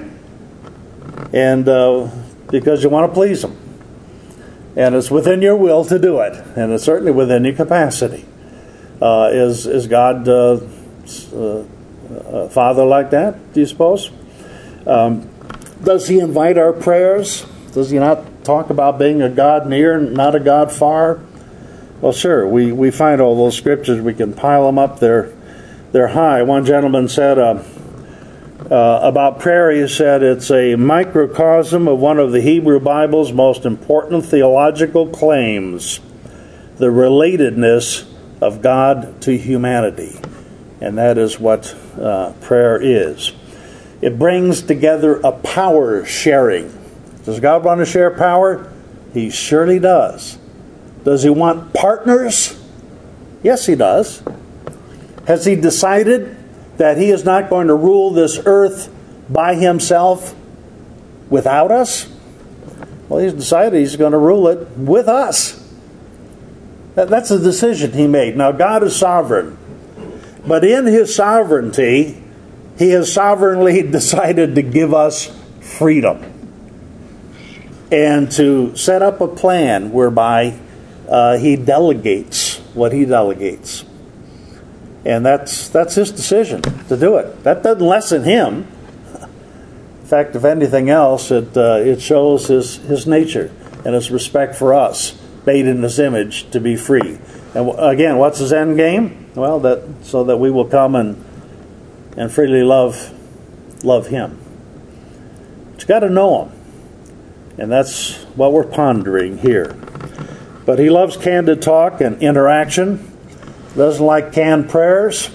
And uh, because you want to please him. And it's within your will to do it. And it's certainly within your capacity. Uh, is, is God uh, uh, a father like that, do you suppose? Um, does He invite our prayers? Does He not talk about being a God near and not a God far? Well, sure. We, we find all those scriptures. We can pile them up there. They're high. One gentleman said uh, uh, about prayer, he said, it's a microcosm of one of the Hebrew Bible's most important theological claims, the relatedness of God to humanity. And that is what uh, prayer is. It brings together a power sharing. Does God want to share power? He surely does. Does He want partners? Yes, He does. Has He decided that He is not going to rule this earth by Himself without us? Well, He's decided He's going to rule it with us. That, that's a decision He made. Now, God is sovereign. But in His sovereignty, He has sovereignly decided to give us freedom. And to set up a plan whereby uh, He delegates what He delegates. And that's that's His decision to do it. That doesn't lessen Him. In fact, if anything else, it uh, it shows His, His nature and His respect for us, made in His image, to be free. And again, what's His end game? Well, that so that we will come and and freely love love Him. But you got to know Him. And that's what we're pondering here. But He loves candid talk and interaction. Doesn't like canned prayers.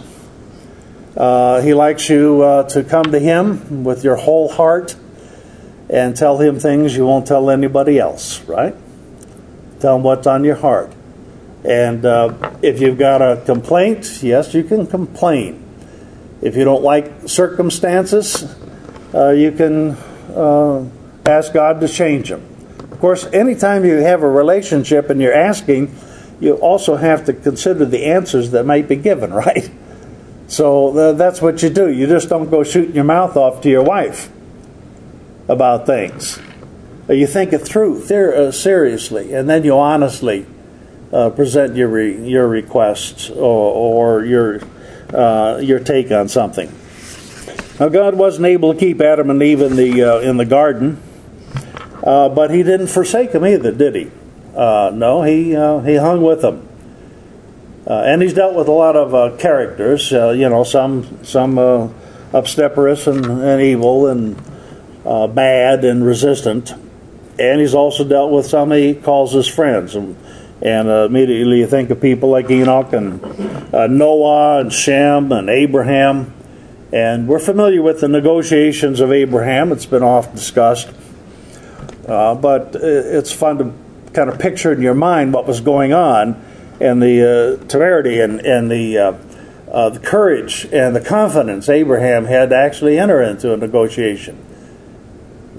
Uh, he likes you uh, to come to Him with your whole heart and tell Him things you won't tell anybody else, right? Tell Him what's on your heart. And uh, if you've got a complaint, yes, you can complain. If you don't like circumstances, uh, you can uh, ask God to change them. Of course, anytime you have a relationship and you're asking, you also have to consider the answers that might be given, right? So uh, that's what you do. You just don't go shooting your mouth off to your wife about things. You think it through uh, seriously, and then you honestly uh, present your re- your requests or, or your uh, your take on something. Now, God wasn't able to keep Adam and Eve in the uh, in the garden, uh, but He didn't forsake them either, did He? Uh, no, he uh, he hung with them, uh, and He's dealt with a lot of uh, characters. Uh, you know, some some uh, obstreperous and, and evil and uh, bad and resistant, and He's also dealt with some He calls His friends. And, and uh, immediately you think of people like Enoch and uh, Noah and Shem and Abraham, and we're familiar with the negotiations of Abraham. It's been oft discussed, uh, but it's fun to kind of picture in your mind what was going on, and the uh, temerity and, and the, uh, uh, the courage and the confidence Abraham had to actually enter into a negotiation.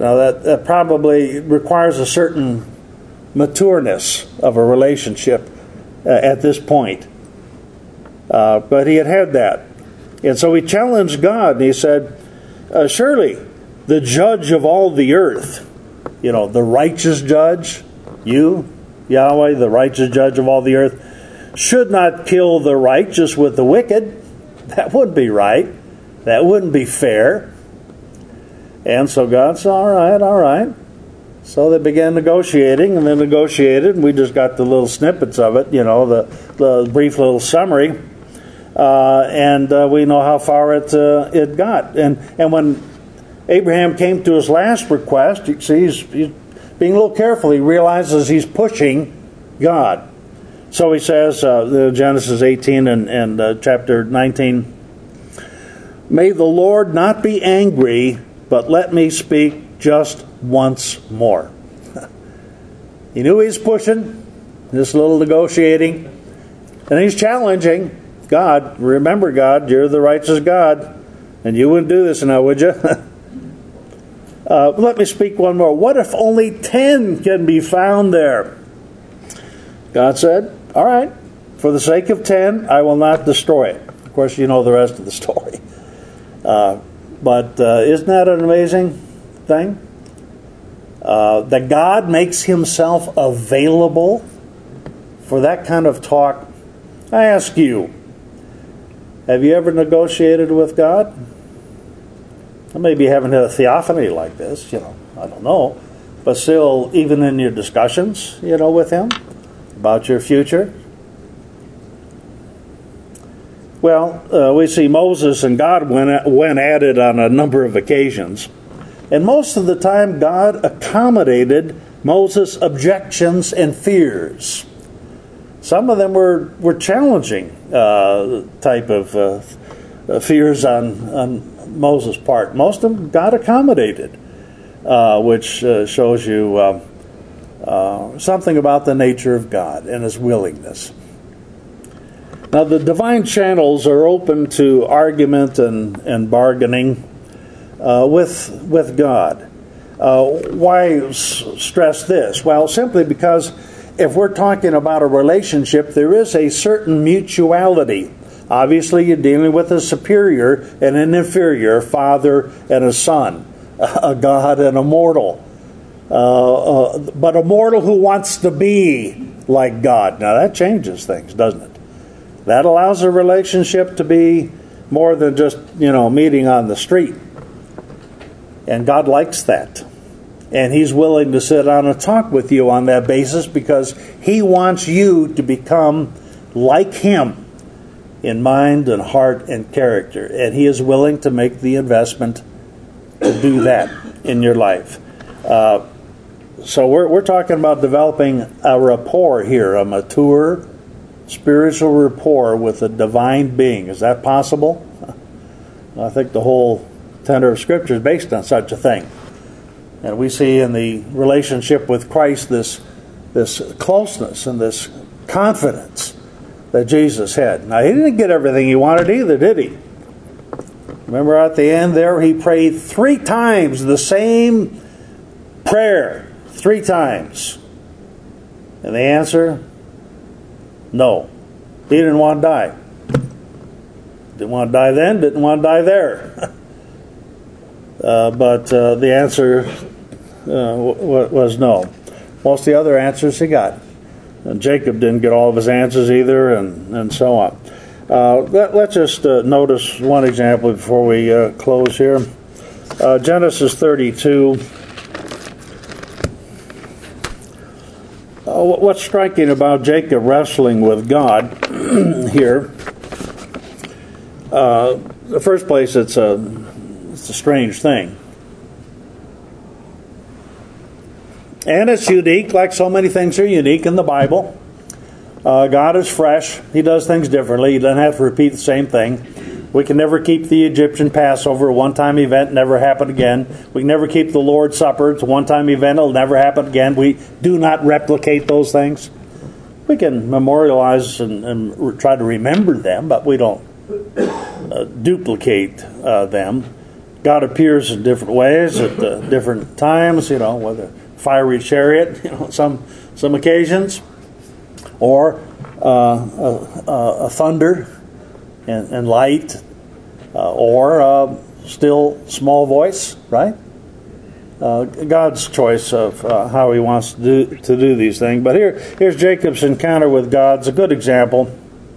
Now that, that probably requires a certain matureness of a relationship uh, at this point. Uh, but he had had that. And so he challenged God and he said, uh, surely the judge of all the earth, you know, the righteous judge, you, Yahweh, the righteous judge of all the earth, should not kill the righteous with the wicked. That wouldn't be right. That wouldn't be fair. And so God said, all right, all right. So they began negotiating, and they negotiated, and we just got the little snippets of it, you know, the, the brief little summary. Uh, and uh, we know how far it uh, it got. And and when Abraham came to his last request, you see, he's, he's being a little careful. He realizes he's pushing God. So he says, uh, Genesis eighteen and, and uh, chapter nineteen, may the Lord not be angry, but let me speak just once more. He knew he was pushing, this little negotiating, and he's challenging God. Remember, God, you're the righteous God, and you wouldn't do this now, would you? uh, let me speak one more. What if only ten can be found there? God said, all right, for the sake of ten, I will not destroy it. Of course, you know the rest of the story. Uh, but uh, isn't that an amazing thing? Uh, that God makes himself available for that kind of talk. I ask you, have you ever negotiated with God? Maybe you haven't had a theophany like this, you know, I don't know. But still, even in your discussions, you know, with him about your future. Well, uh, we see Moses and God went, went at it on a number of occasions. And most of the time, God accommodated Moses' objections and fears. Some of them were, were challenging uh, type of uh, fears on, on Moses' part. Most of them God accommodated, uh, which uh, shows you uh, uh, something about the nature of God and his willingness. Now, the divine channels are open to argument and, and bargaining uh, with, with God. Uh, why s- stress this? Well, simply because if we're talking about a relationship, there is a certain mutuality. Obviously, you're dealing with a superior and an inferior, father and a son, a God and a mortal. Uh, uh, but a mortal who wants to be like God. Now, that changes things, doesn't it? That allows a relationship to be more than just, you know, meeting on the street. And God likes that. And he's willing to sit down and talk with you on that basis because he wants you to become like him in mind and heart and character. And he is willing to make the investment to do that in your life. Uh, so we're, we're talking about developing a rapport here, a mature spiritual rapport with a divine being. Is that possible? I think the whole tenor of Scripture is based on such a thing. And we see in the relationship with Christ this, this closeness and this confidence that Jesus had. Now, he didn't get everything he wanted either, did he? Remember at the end there, he prayed three times the same prayer. Three times. And the answer? No. He didn't want to die. Didn't want to die then, didn't want to die there. uh, but uh, the answer uh, w- was no. Most of the other answers he got. And Jacob didn't get all of his answers either, and, and so on. Uh, let, let's just uh, notice one example before we uh, close here. Uh, Genesis thirty-two. Uh, what's striking about Jacob wrestling with God here? Uh, in the first place, it's a it's a strange thing, and it's unique, like so many things are unique in the Bible. Uh, God is fresh; He does things differently. He doesn't have to repeat the same thing. We can never keep the Egyptian Passover, a one-time event, never happen again. We can never keep the Lord's Supper, it's a one-time event, it'll never happen again. We do not replicate those things. We can memorialize and, and try to remember them, but we don't uh, duplicate uh, them. God appears in different ways at uh, different times, you know, whether fiery chariot, you know, some some occasions, or uh, a, a, a thunder and, and light, uh, or a still small voice, right? Uh, God's choice of uh, how He wants to do to do these things. But here, here's Jacob's encounter with God. It's a good example.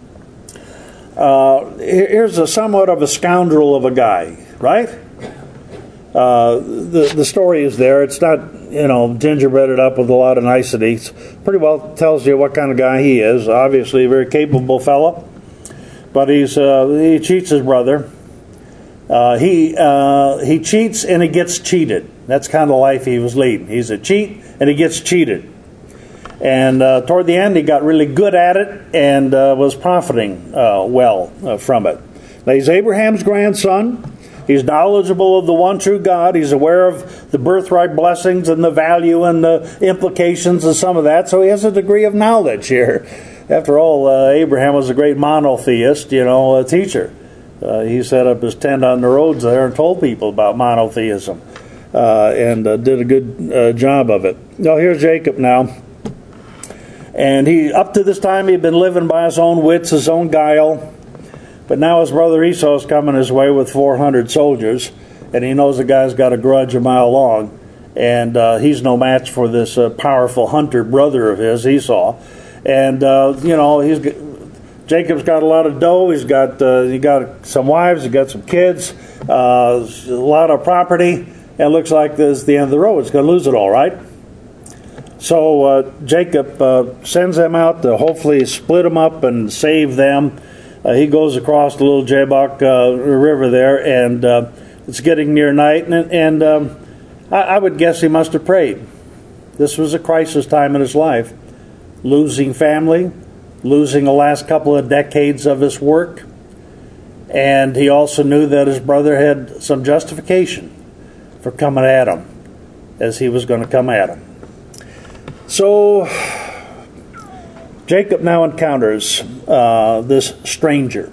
Uh, here's a somewhat of a scoundrel of a guy, right? Uh, the the story is there. It's not, you know, gingerbreaded up with a lot of niceties. Pretty well tells you what kind of guy he is. Obviously, a very capable fellow, but he's uh, he cheats his brother. Uh, he uh, he cheats and he gets cheated. That's kind of the life he was leading. He's a cheat and he gets cheated. And uh, toward the end, he got really good at it and uh, was profiting uh, well uh, from it. Now, he's Abraham's grandson. He's knowledgeable of the one true God. He's aware of the birthright blessings and the value and the implications of some of that. So he has a degree of knowledge here. After all, uh, Abraham was a great monotheist, you know, a teacher. Uh, he set up his tent on the roads there and told people about monotheism uh, and uh, did a good uh, job of it. Now, here's Jacob now. And he, up to this time, he'd been living by his own wits, his own guile. But now his brother Esau's coming his way with four hundred soldiers, and he knows the guy's got a grudge a mile long, and uh, he's no match for this uh, powerful hunter brother of his, Esau. And uh, you know, he's Jacob's got a lot of dough. He's got uh, he got some wives. He got some kids. Uh, a lot of property. And it looks like this is the end of the road. It's going to lose it all, right? So uh, Jacob uh, sends them out to hopefully split them up and save them. Uh, he goes across the little Jabbok uh, river there, and uh, it's getting near night, and, and um, I, I would guess he must have prayed. This was a crisis time in his life. Losing family, losing the last couple of decades of his work, and he also knew that his brother had some justification for coming at him as he was going to come at him. So Jacob now encounters uh, this stranger.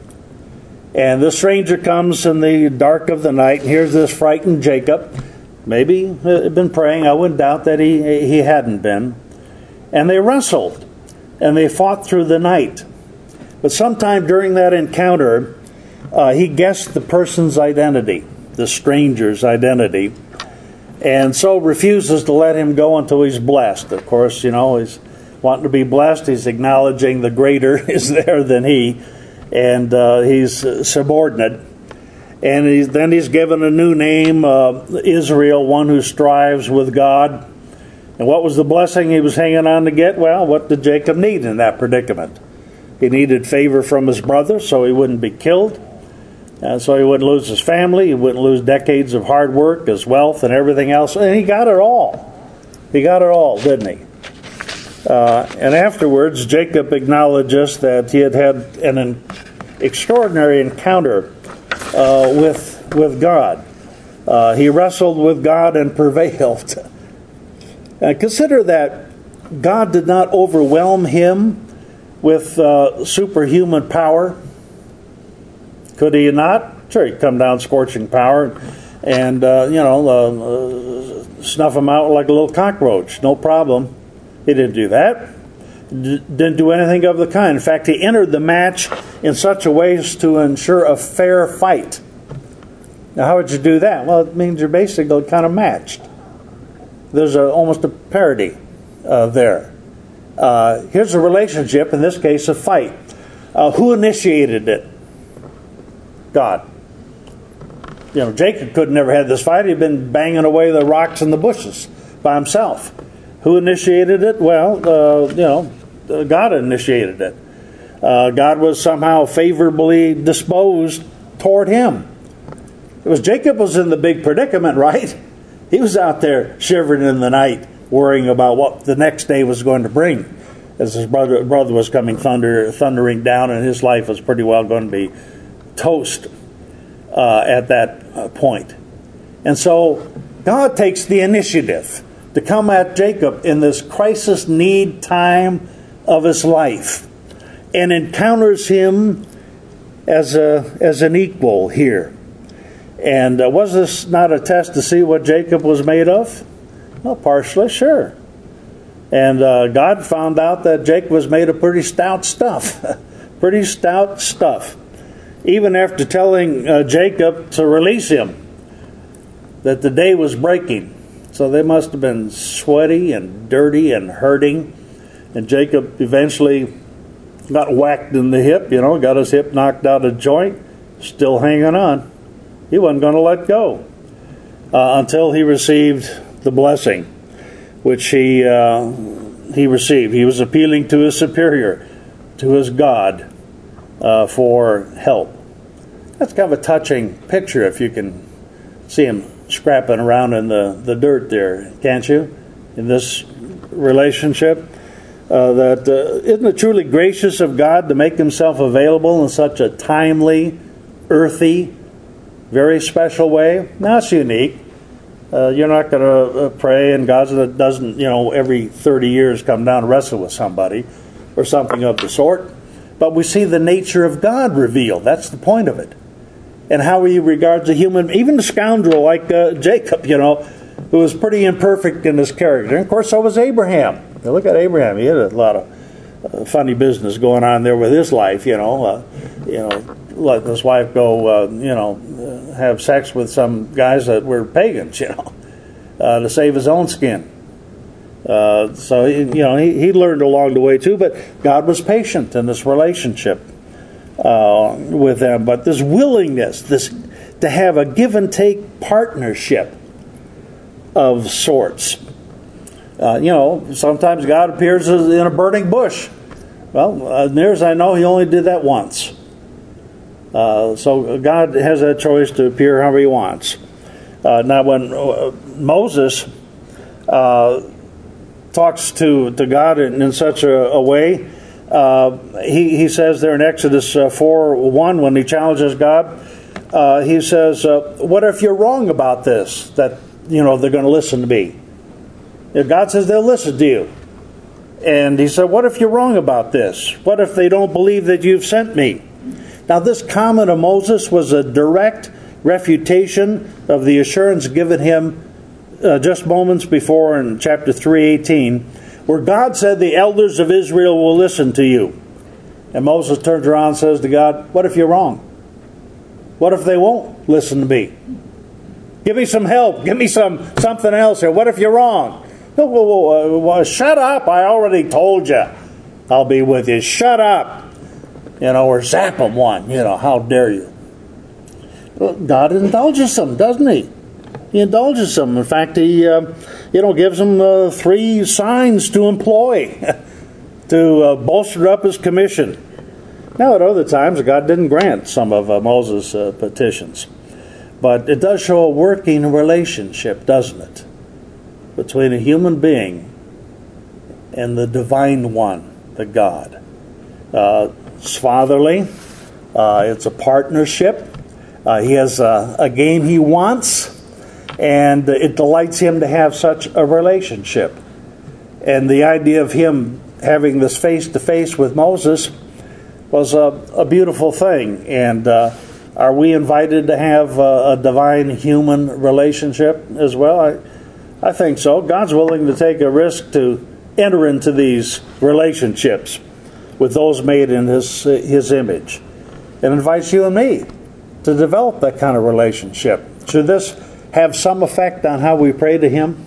And this stranger comes in the dark of the night, and here's this frightened Jacob. Maybe he had been praying. I wouldn't doubt that he, he hadn't been. And they wrestled, and they fought through the night. But sometime during that encounter, uh, he guessed the person's identity, the stranger's identity, and so refuses to let him go until he's blessed. Of course, you know, he's wanting to be blessed. He's acknowledging the greater is there than he, and uh, he's subordinate. And he's, then he's given a new name, uh, Israel, one who strives with God. And what was the blessing he was hanging on to get? Well, what did Jacob need in that predicament? He needed favor from his brother so he wouldn't be killed. Uh, so he wouldn't lose his family. He wouldn't lose decades of hard work, his wealth, and everything else. And he got it all. He got it all, didn't he? Uh, and afterwards, Jacob acknowledges that he had had an, an extraordinary encounter uh, with with God. Uh, he wrestled with God and prevailed. Uh, consider that God did not overwhelm him with uh, superhuman power. Could he not? Sure, he'd come down scorching power and, uh, you know, uh, uh, snuff him out like a little cockroach. No problem. He didn't do that. D- didn't do anything of the kind. In fact, he entered the match in such a way as to ensure a fair fight. Now, how would you do that? Well, it means you're basically kind of matched. There's a, almost a parity uh, there. Uh, here's a relationship, in this case, a fight. Uh, who initiated it? God. You know, Jacob could never had this fight. He'd been banging away the rocks and the bushes by himself. Who initiated it? Well, uh, you know, God initiated it. Uh, God was somehow favorably disposed toward him. It was Jacob was in the big predicament, right? He was out there shivering in the night, worrying about what the next day was going to bring, as his brother, brother was coming thunder, thundering down, and his life was pretty well going to be toast uh, at that uh, point. And so God takes the initiative to come at Jacob in this crisis need time of his life and encounters him as a as an equal here. And uh, was this not a test to see what Jacob was made of? Well, partially, sure. And uh, God found out that Jacob was made of pretty stout stuff. Pretty stout stuff. Even after telling uh, Jacob to release him, that the day was breaking. So they must have been sweaty and dirty and hurting. And Jacob eventually got whacked in the hip, you know, got his hip knocked out of joint, still hanging on. He wasn't going to let go uh, until he received the blessing, which he uh, he received. He was appealing to his superior, to his God, uh, for help. That's kind of a touching picture if you can see him scrapping around in the, the dirt there, can't you? In this relationship. Uh, that uh, isn't it truly gracious of God to make himself available in such a timely, earthy, very special way? Now it's unique. Uh, you're not going to uh, pray and God doesn't, you know, every thirty years come down and wrestle with somebody or something of the sort. But we see the nature of God revealed. That's the point of it. And how he regards a human, even a scoundrel like uh, Jacob, you know, who was pretty imperfect in his character. And of course, so was Abraham. Now look at Abraham. He had a lot of uh, funny business going on there with his life, you know. Uh, you know, let his wife go, uh, you know, uh, have sex with some guys that were pagans, you know, uh, to save his own skin. Uh, so, he, you know, he, he learned along the way too, but God was patient in this relationship uh, with them. But this willingness, this to have a give and take partnership of sorts. Uh, you know, sometimes God appears in a burning bush. Well, as near as I know, he only did that once. Uh, so God has that choice to appear however he wants. Uh, now, when uh, Moses uh, talks to, to God in, in such a, a way, uh, he, he says there in Exodus uh, four one, when he challenges God, uh, he says, uh, what if you're wrong about this, that, you know, they're going to listen to me? God says they'll listen to you. And he said, what if you're wrong about this? What if they don't believe that you've sent me? Now, this comment of Moses was a direct refutation of the assurance given him uh, just moments before in chapter three eighteen, where God said the elders of Israel will listen to you. And Moses turns around and says to God, what if you're wrong? What if they won't listen to me? Give me some help. Give me some something else here. What if you're wrong? Whoa, whoa, whoa, shut up. I already told you I'll be with you. Shut up. You know, or zap them one. You know, how dare you? Well, God indulges them, doesn't he? He indulges them. In fact, he, uh, you know, gives them uh, three signs to employ to uh, bolster up his commission. Now, at other times, God didn't grant some of uh, Moses' uh, petitions. But it does show a working relationship, doesn't it? Between a human being and the divine one, the God. Uh, it's fatherly. Uh, it's a partnership. Uh, he has a, a game he wants. And it delights him to have such a relationship. And the idea of him having this face-to-face with Moses was a, a beautiful thing. And uh, are we invited to have a, a divine-human relationship as well? I, I think so. God's willing to take a risk to enter into these relationships with those made in His His image, and invites you and me to develop that kind of relationship. Should this have some effect on how we pray to Him,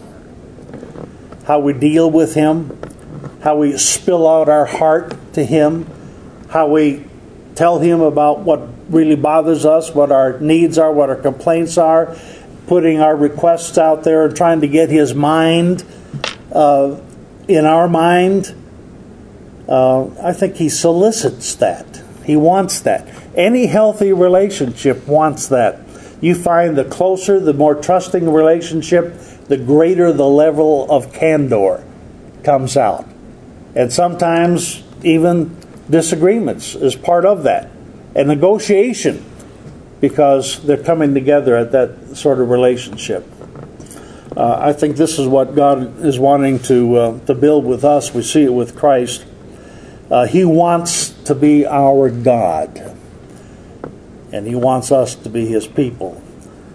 how we deal with Him, how we spill out our heart to Him, how we tell Him about what really bothers us, what our needs are, what our complaints are, putting our requests out there and trying to get His mind uh, in our mind. Uh, I think He solicits that. He wants that. Any healthy relationship wants that. You find the closer, the more trusting relationship, the greater the level of candor comes out. And sometimes even disagreements is part of that. And negotiation, because they're coming together at that sort of relationship. Uh, I think this is what God is wanting to uh, to build with us. We see it with Christ. Uh, he wants to be our God. And He wants us to be His people.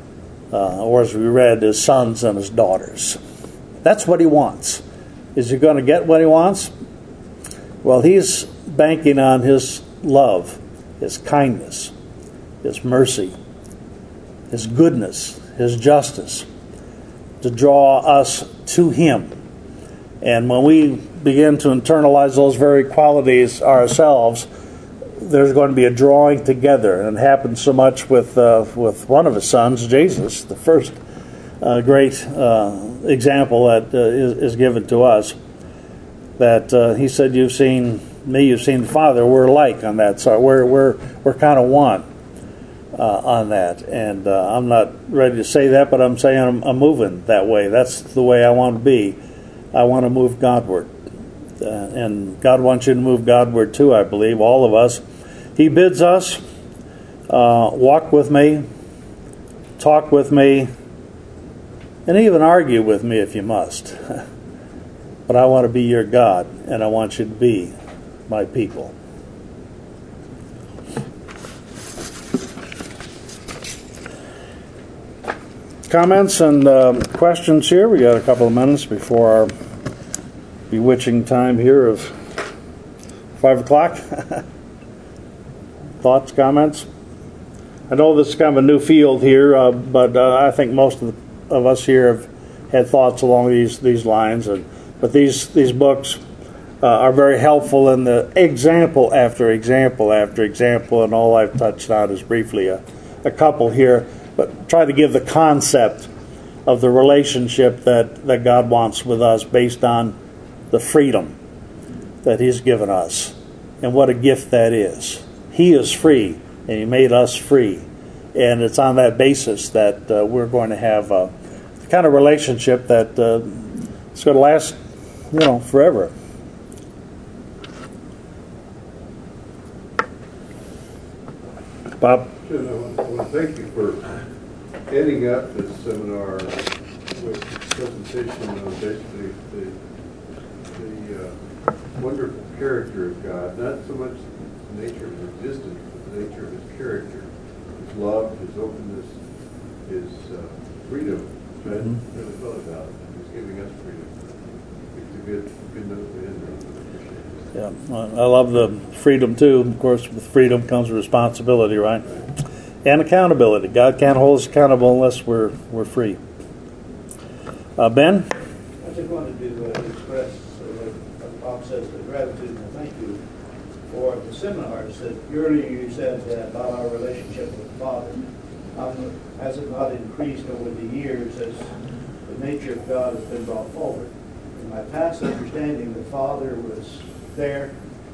uh, or as we read, his sons and his daughters. That's what he wants. Is he going to get what he wants? Well, he's banking on his love, his kindness, his mercy, his goodness, his justice, to draw us to him. And when we begin to internalize those very qualities ourselves, there's going to be a drawing together. And it happens so much with uh, with one of his sons, Jesus, the first uh, great uh, example that uh, is, is given to us, that uh, he said, "You've seen me, you've seen the Father." We're alike on that. So we're we're we're kind of one uh, on that. And uh, I'm not ready to say that, but I'm saying I'm, I'm moving that way. That's the way I want to be. I want to move Godward. Uh, and God wants you to move Godward too, I believe, all of us. He bids us, uh, walk with me, talk with me, and even argue with me if you must. But I want to be your God, and I want you to be my people. Comments and um, questions here. We got a couple of minutes before our bewitching time here of five o'clock. Thoughts, comments? I know this is kind of a new field here, uh, but uh, I think most of, the, of us here have had thoughts along these these lines. And but these these books uh, are very helpful in the example after example after example, and all I've touched on is briefly a, a couple here. But try to give the concept of the relationship that, that God wants with us based on the freedom that He's given us. And what a gift that is. He is free, and He made us free. And it's on that basis that uh, we're going to have a the kind of relationship that uh, it's going to last, you know, forever. Bob? Jim, I want, I want to thank you for ending up this seminar with a presentation on basically the, the uh, wonderful character of God, not so much the nature of His existence, but the nature of His character, His love, His openness, His uh, freedom, which I hadn't really thought about. He's giving us freedom. It's a good, good note to end on. Yeah, I love the freedom too. Of course, with freedom comes responsibility, right? And accountability. God can't hold us accountable unless we're we're free. Uh, Ben? I just wanted to uh, express, uh, like Bob says, the gratitude and thank you for the seminars that earlier you said uh, about our relationship with the Father. Um, has it not increased over the years as the nature of God has been brought forward? In my past understanding, the Father was there,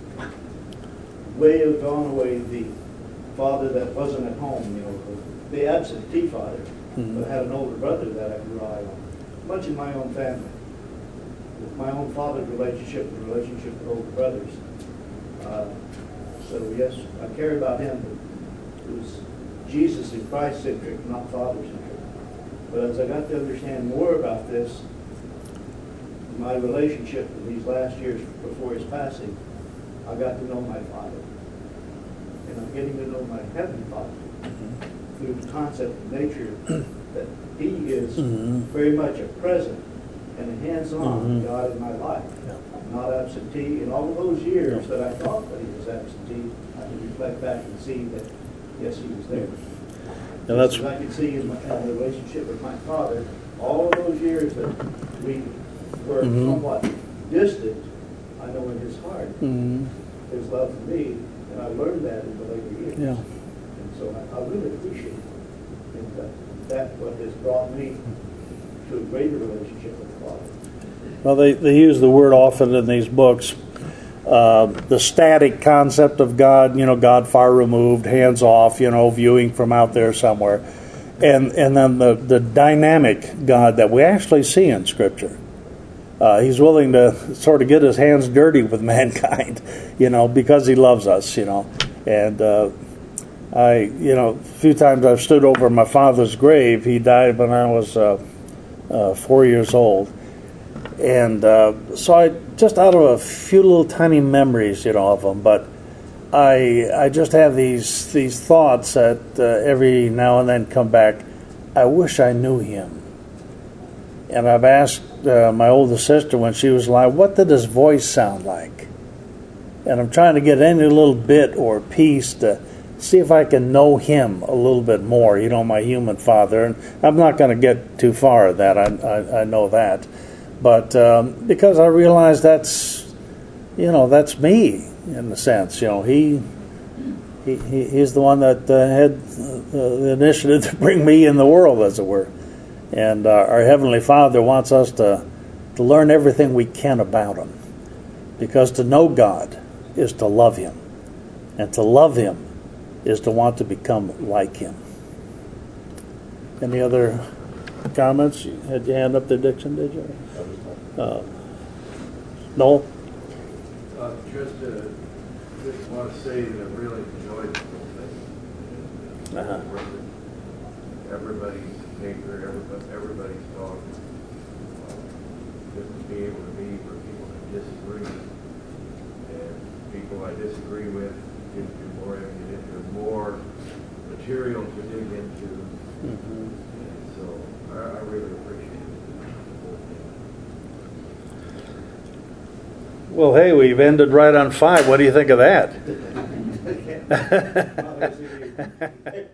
way gone away, the father that wasn't at home, you know, the absentee father, mm-hmm. but had an older brother that I could rely on. Much in my own family. With my own father's relationship, the relationship with older brothers. Uh, so yes, I care about him, but it was Jesus and Christ-centric, not father-centric. But as I got to understand more about this, my relationship in these last years before his passing, I got to know my Father. And I'm getting to know my Heavenly Father mm-hmm. through the concept of nature that He is mm-hmm. very much a present and a hands-on mm-hmm. God in my life. Yeah. Not absentee. In all of those years yeah. that I thought that He was absentee, I can reflect back and see that, yes, He was there. And that's what I can see in, my, in the relationship with my Father, all of those years that we were mm-hmm. somewhat distant, I know in His heart, mm-hmm. His love for me, and I learned that in the later years. Yeah. And so I, I really appreciate it. And that, that's what has brought me to a greater relationship with the Father. Well, they, they use the word often in these books, uh, the static concept of God, you know, God far removed, hands off, you know, viewing from out there somewhere. And, and then the, the dynamic God that we actually see in Scripture. Uh, he's willing to sort of get his hands dirty with mankind, you know, because he loves us, you know. And uh, I, you know, a few times I've stood over my father's grave. He died when I was uh, uh, four years old. And uh, so I, just out of a few little tiny memories, you know, of him, but I I just have these, these thoughts that uh, every now and then come back. I wish I knew him. And I've asked uh, my older sister when she was alive, what did his voice sound like? And I'm trying to get any little bit or piece to see if I can know him a little bit more, you know, my human father. And I'm not going to get too far at that, I, I, I know that. But um, because I realize that's, you know, that's me in a sense. You know, he, he he's the one that uh, had uh, the initiative to bring me in the world, as it were. And uh, our Heavenly Father wants us to, to learn everything we can about him. Because to know God is to love him. And to love him is to want to become like him. Any other comments? You had your hand up there, Dixon, did you? Uh, Noel? Uh, just, uh, just want to say that I really enjoyed the whole thing. Uh-huh. Everybody's paper, everybody, everybody's talk. Uh, just to be able to be where people that disagree and people I disagree with gives you more ammunition, more material to dig into. Mm-hmm. And so I, I really appreciate it. Well, hey, we've ended right on five. What do you think of that? Well,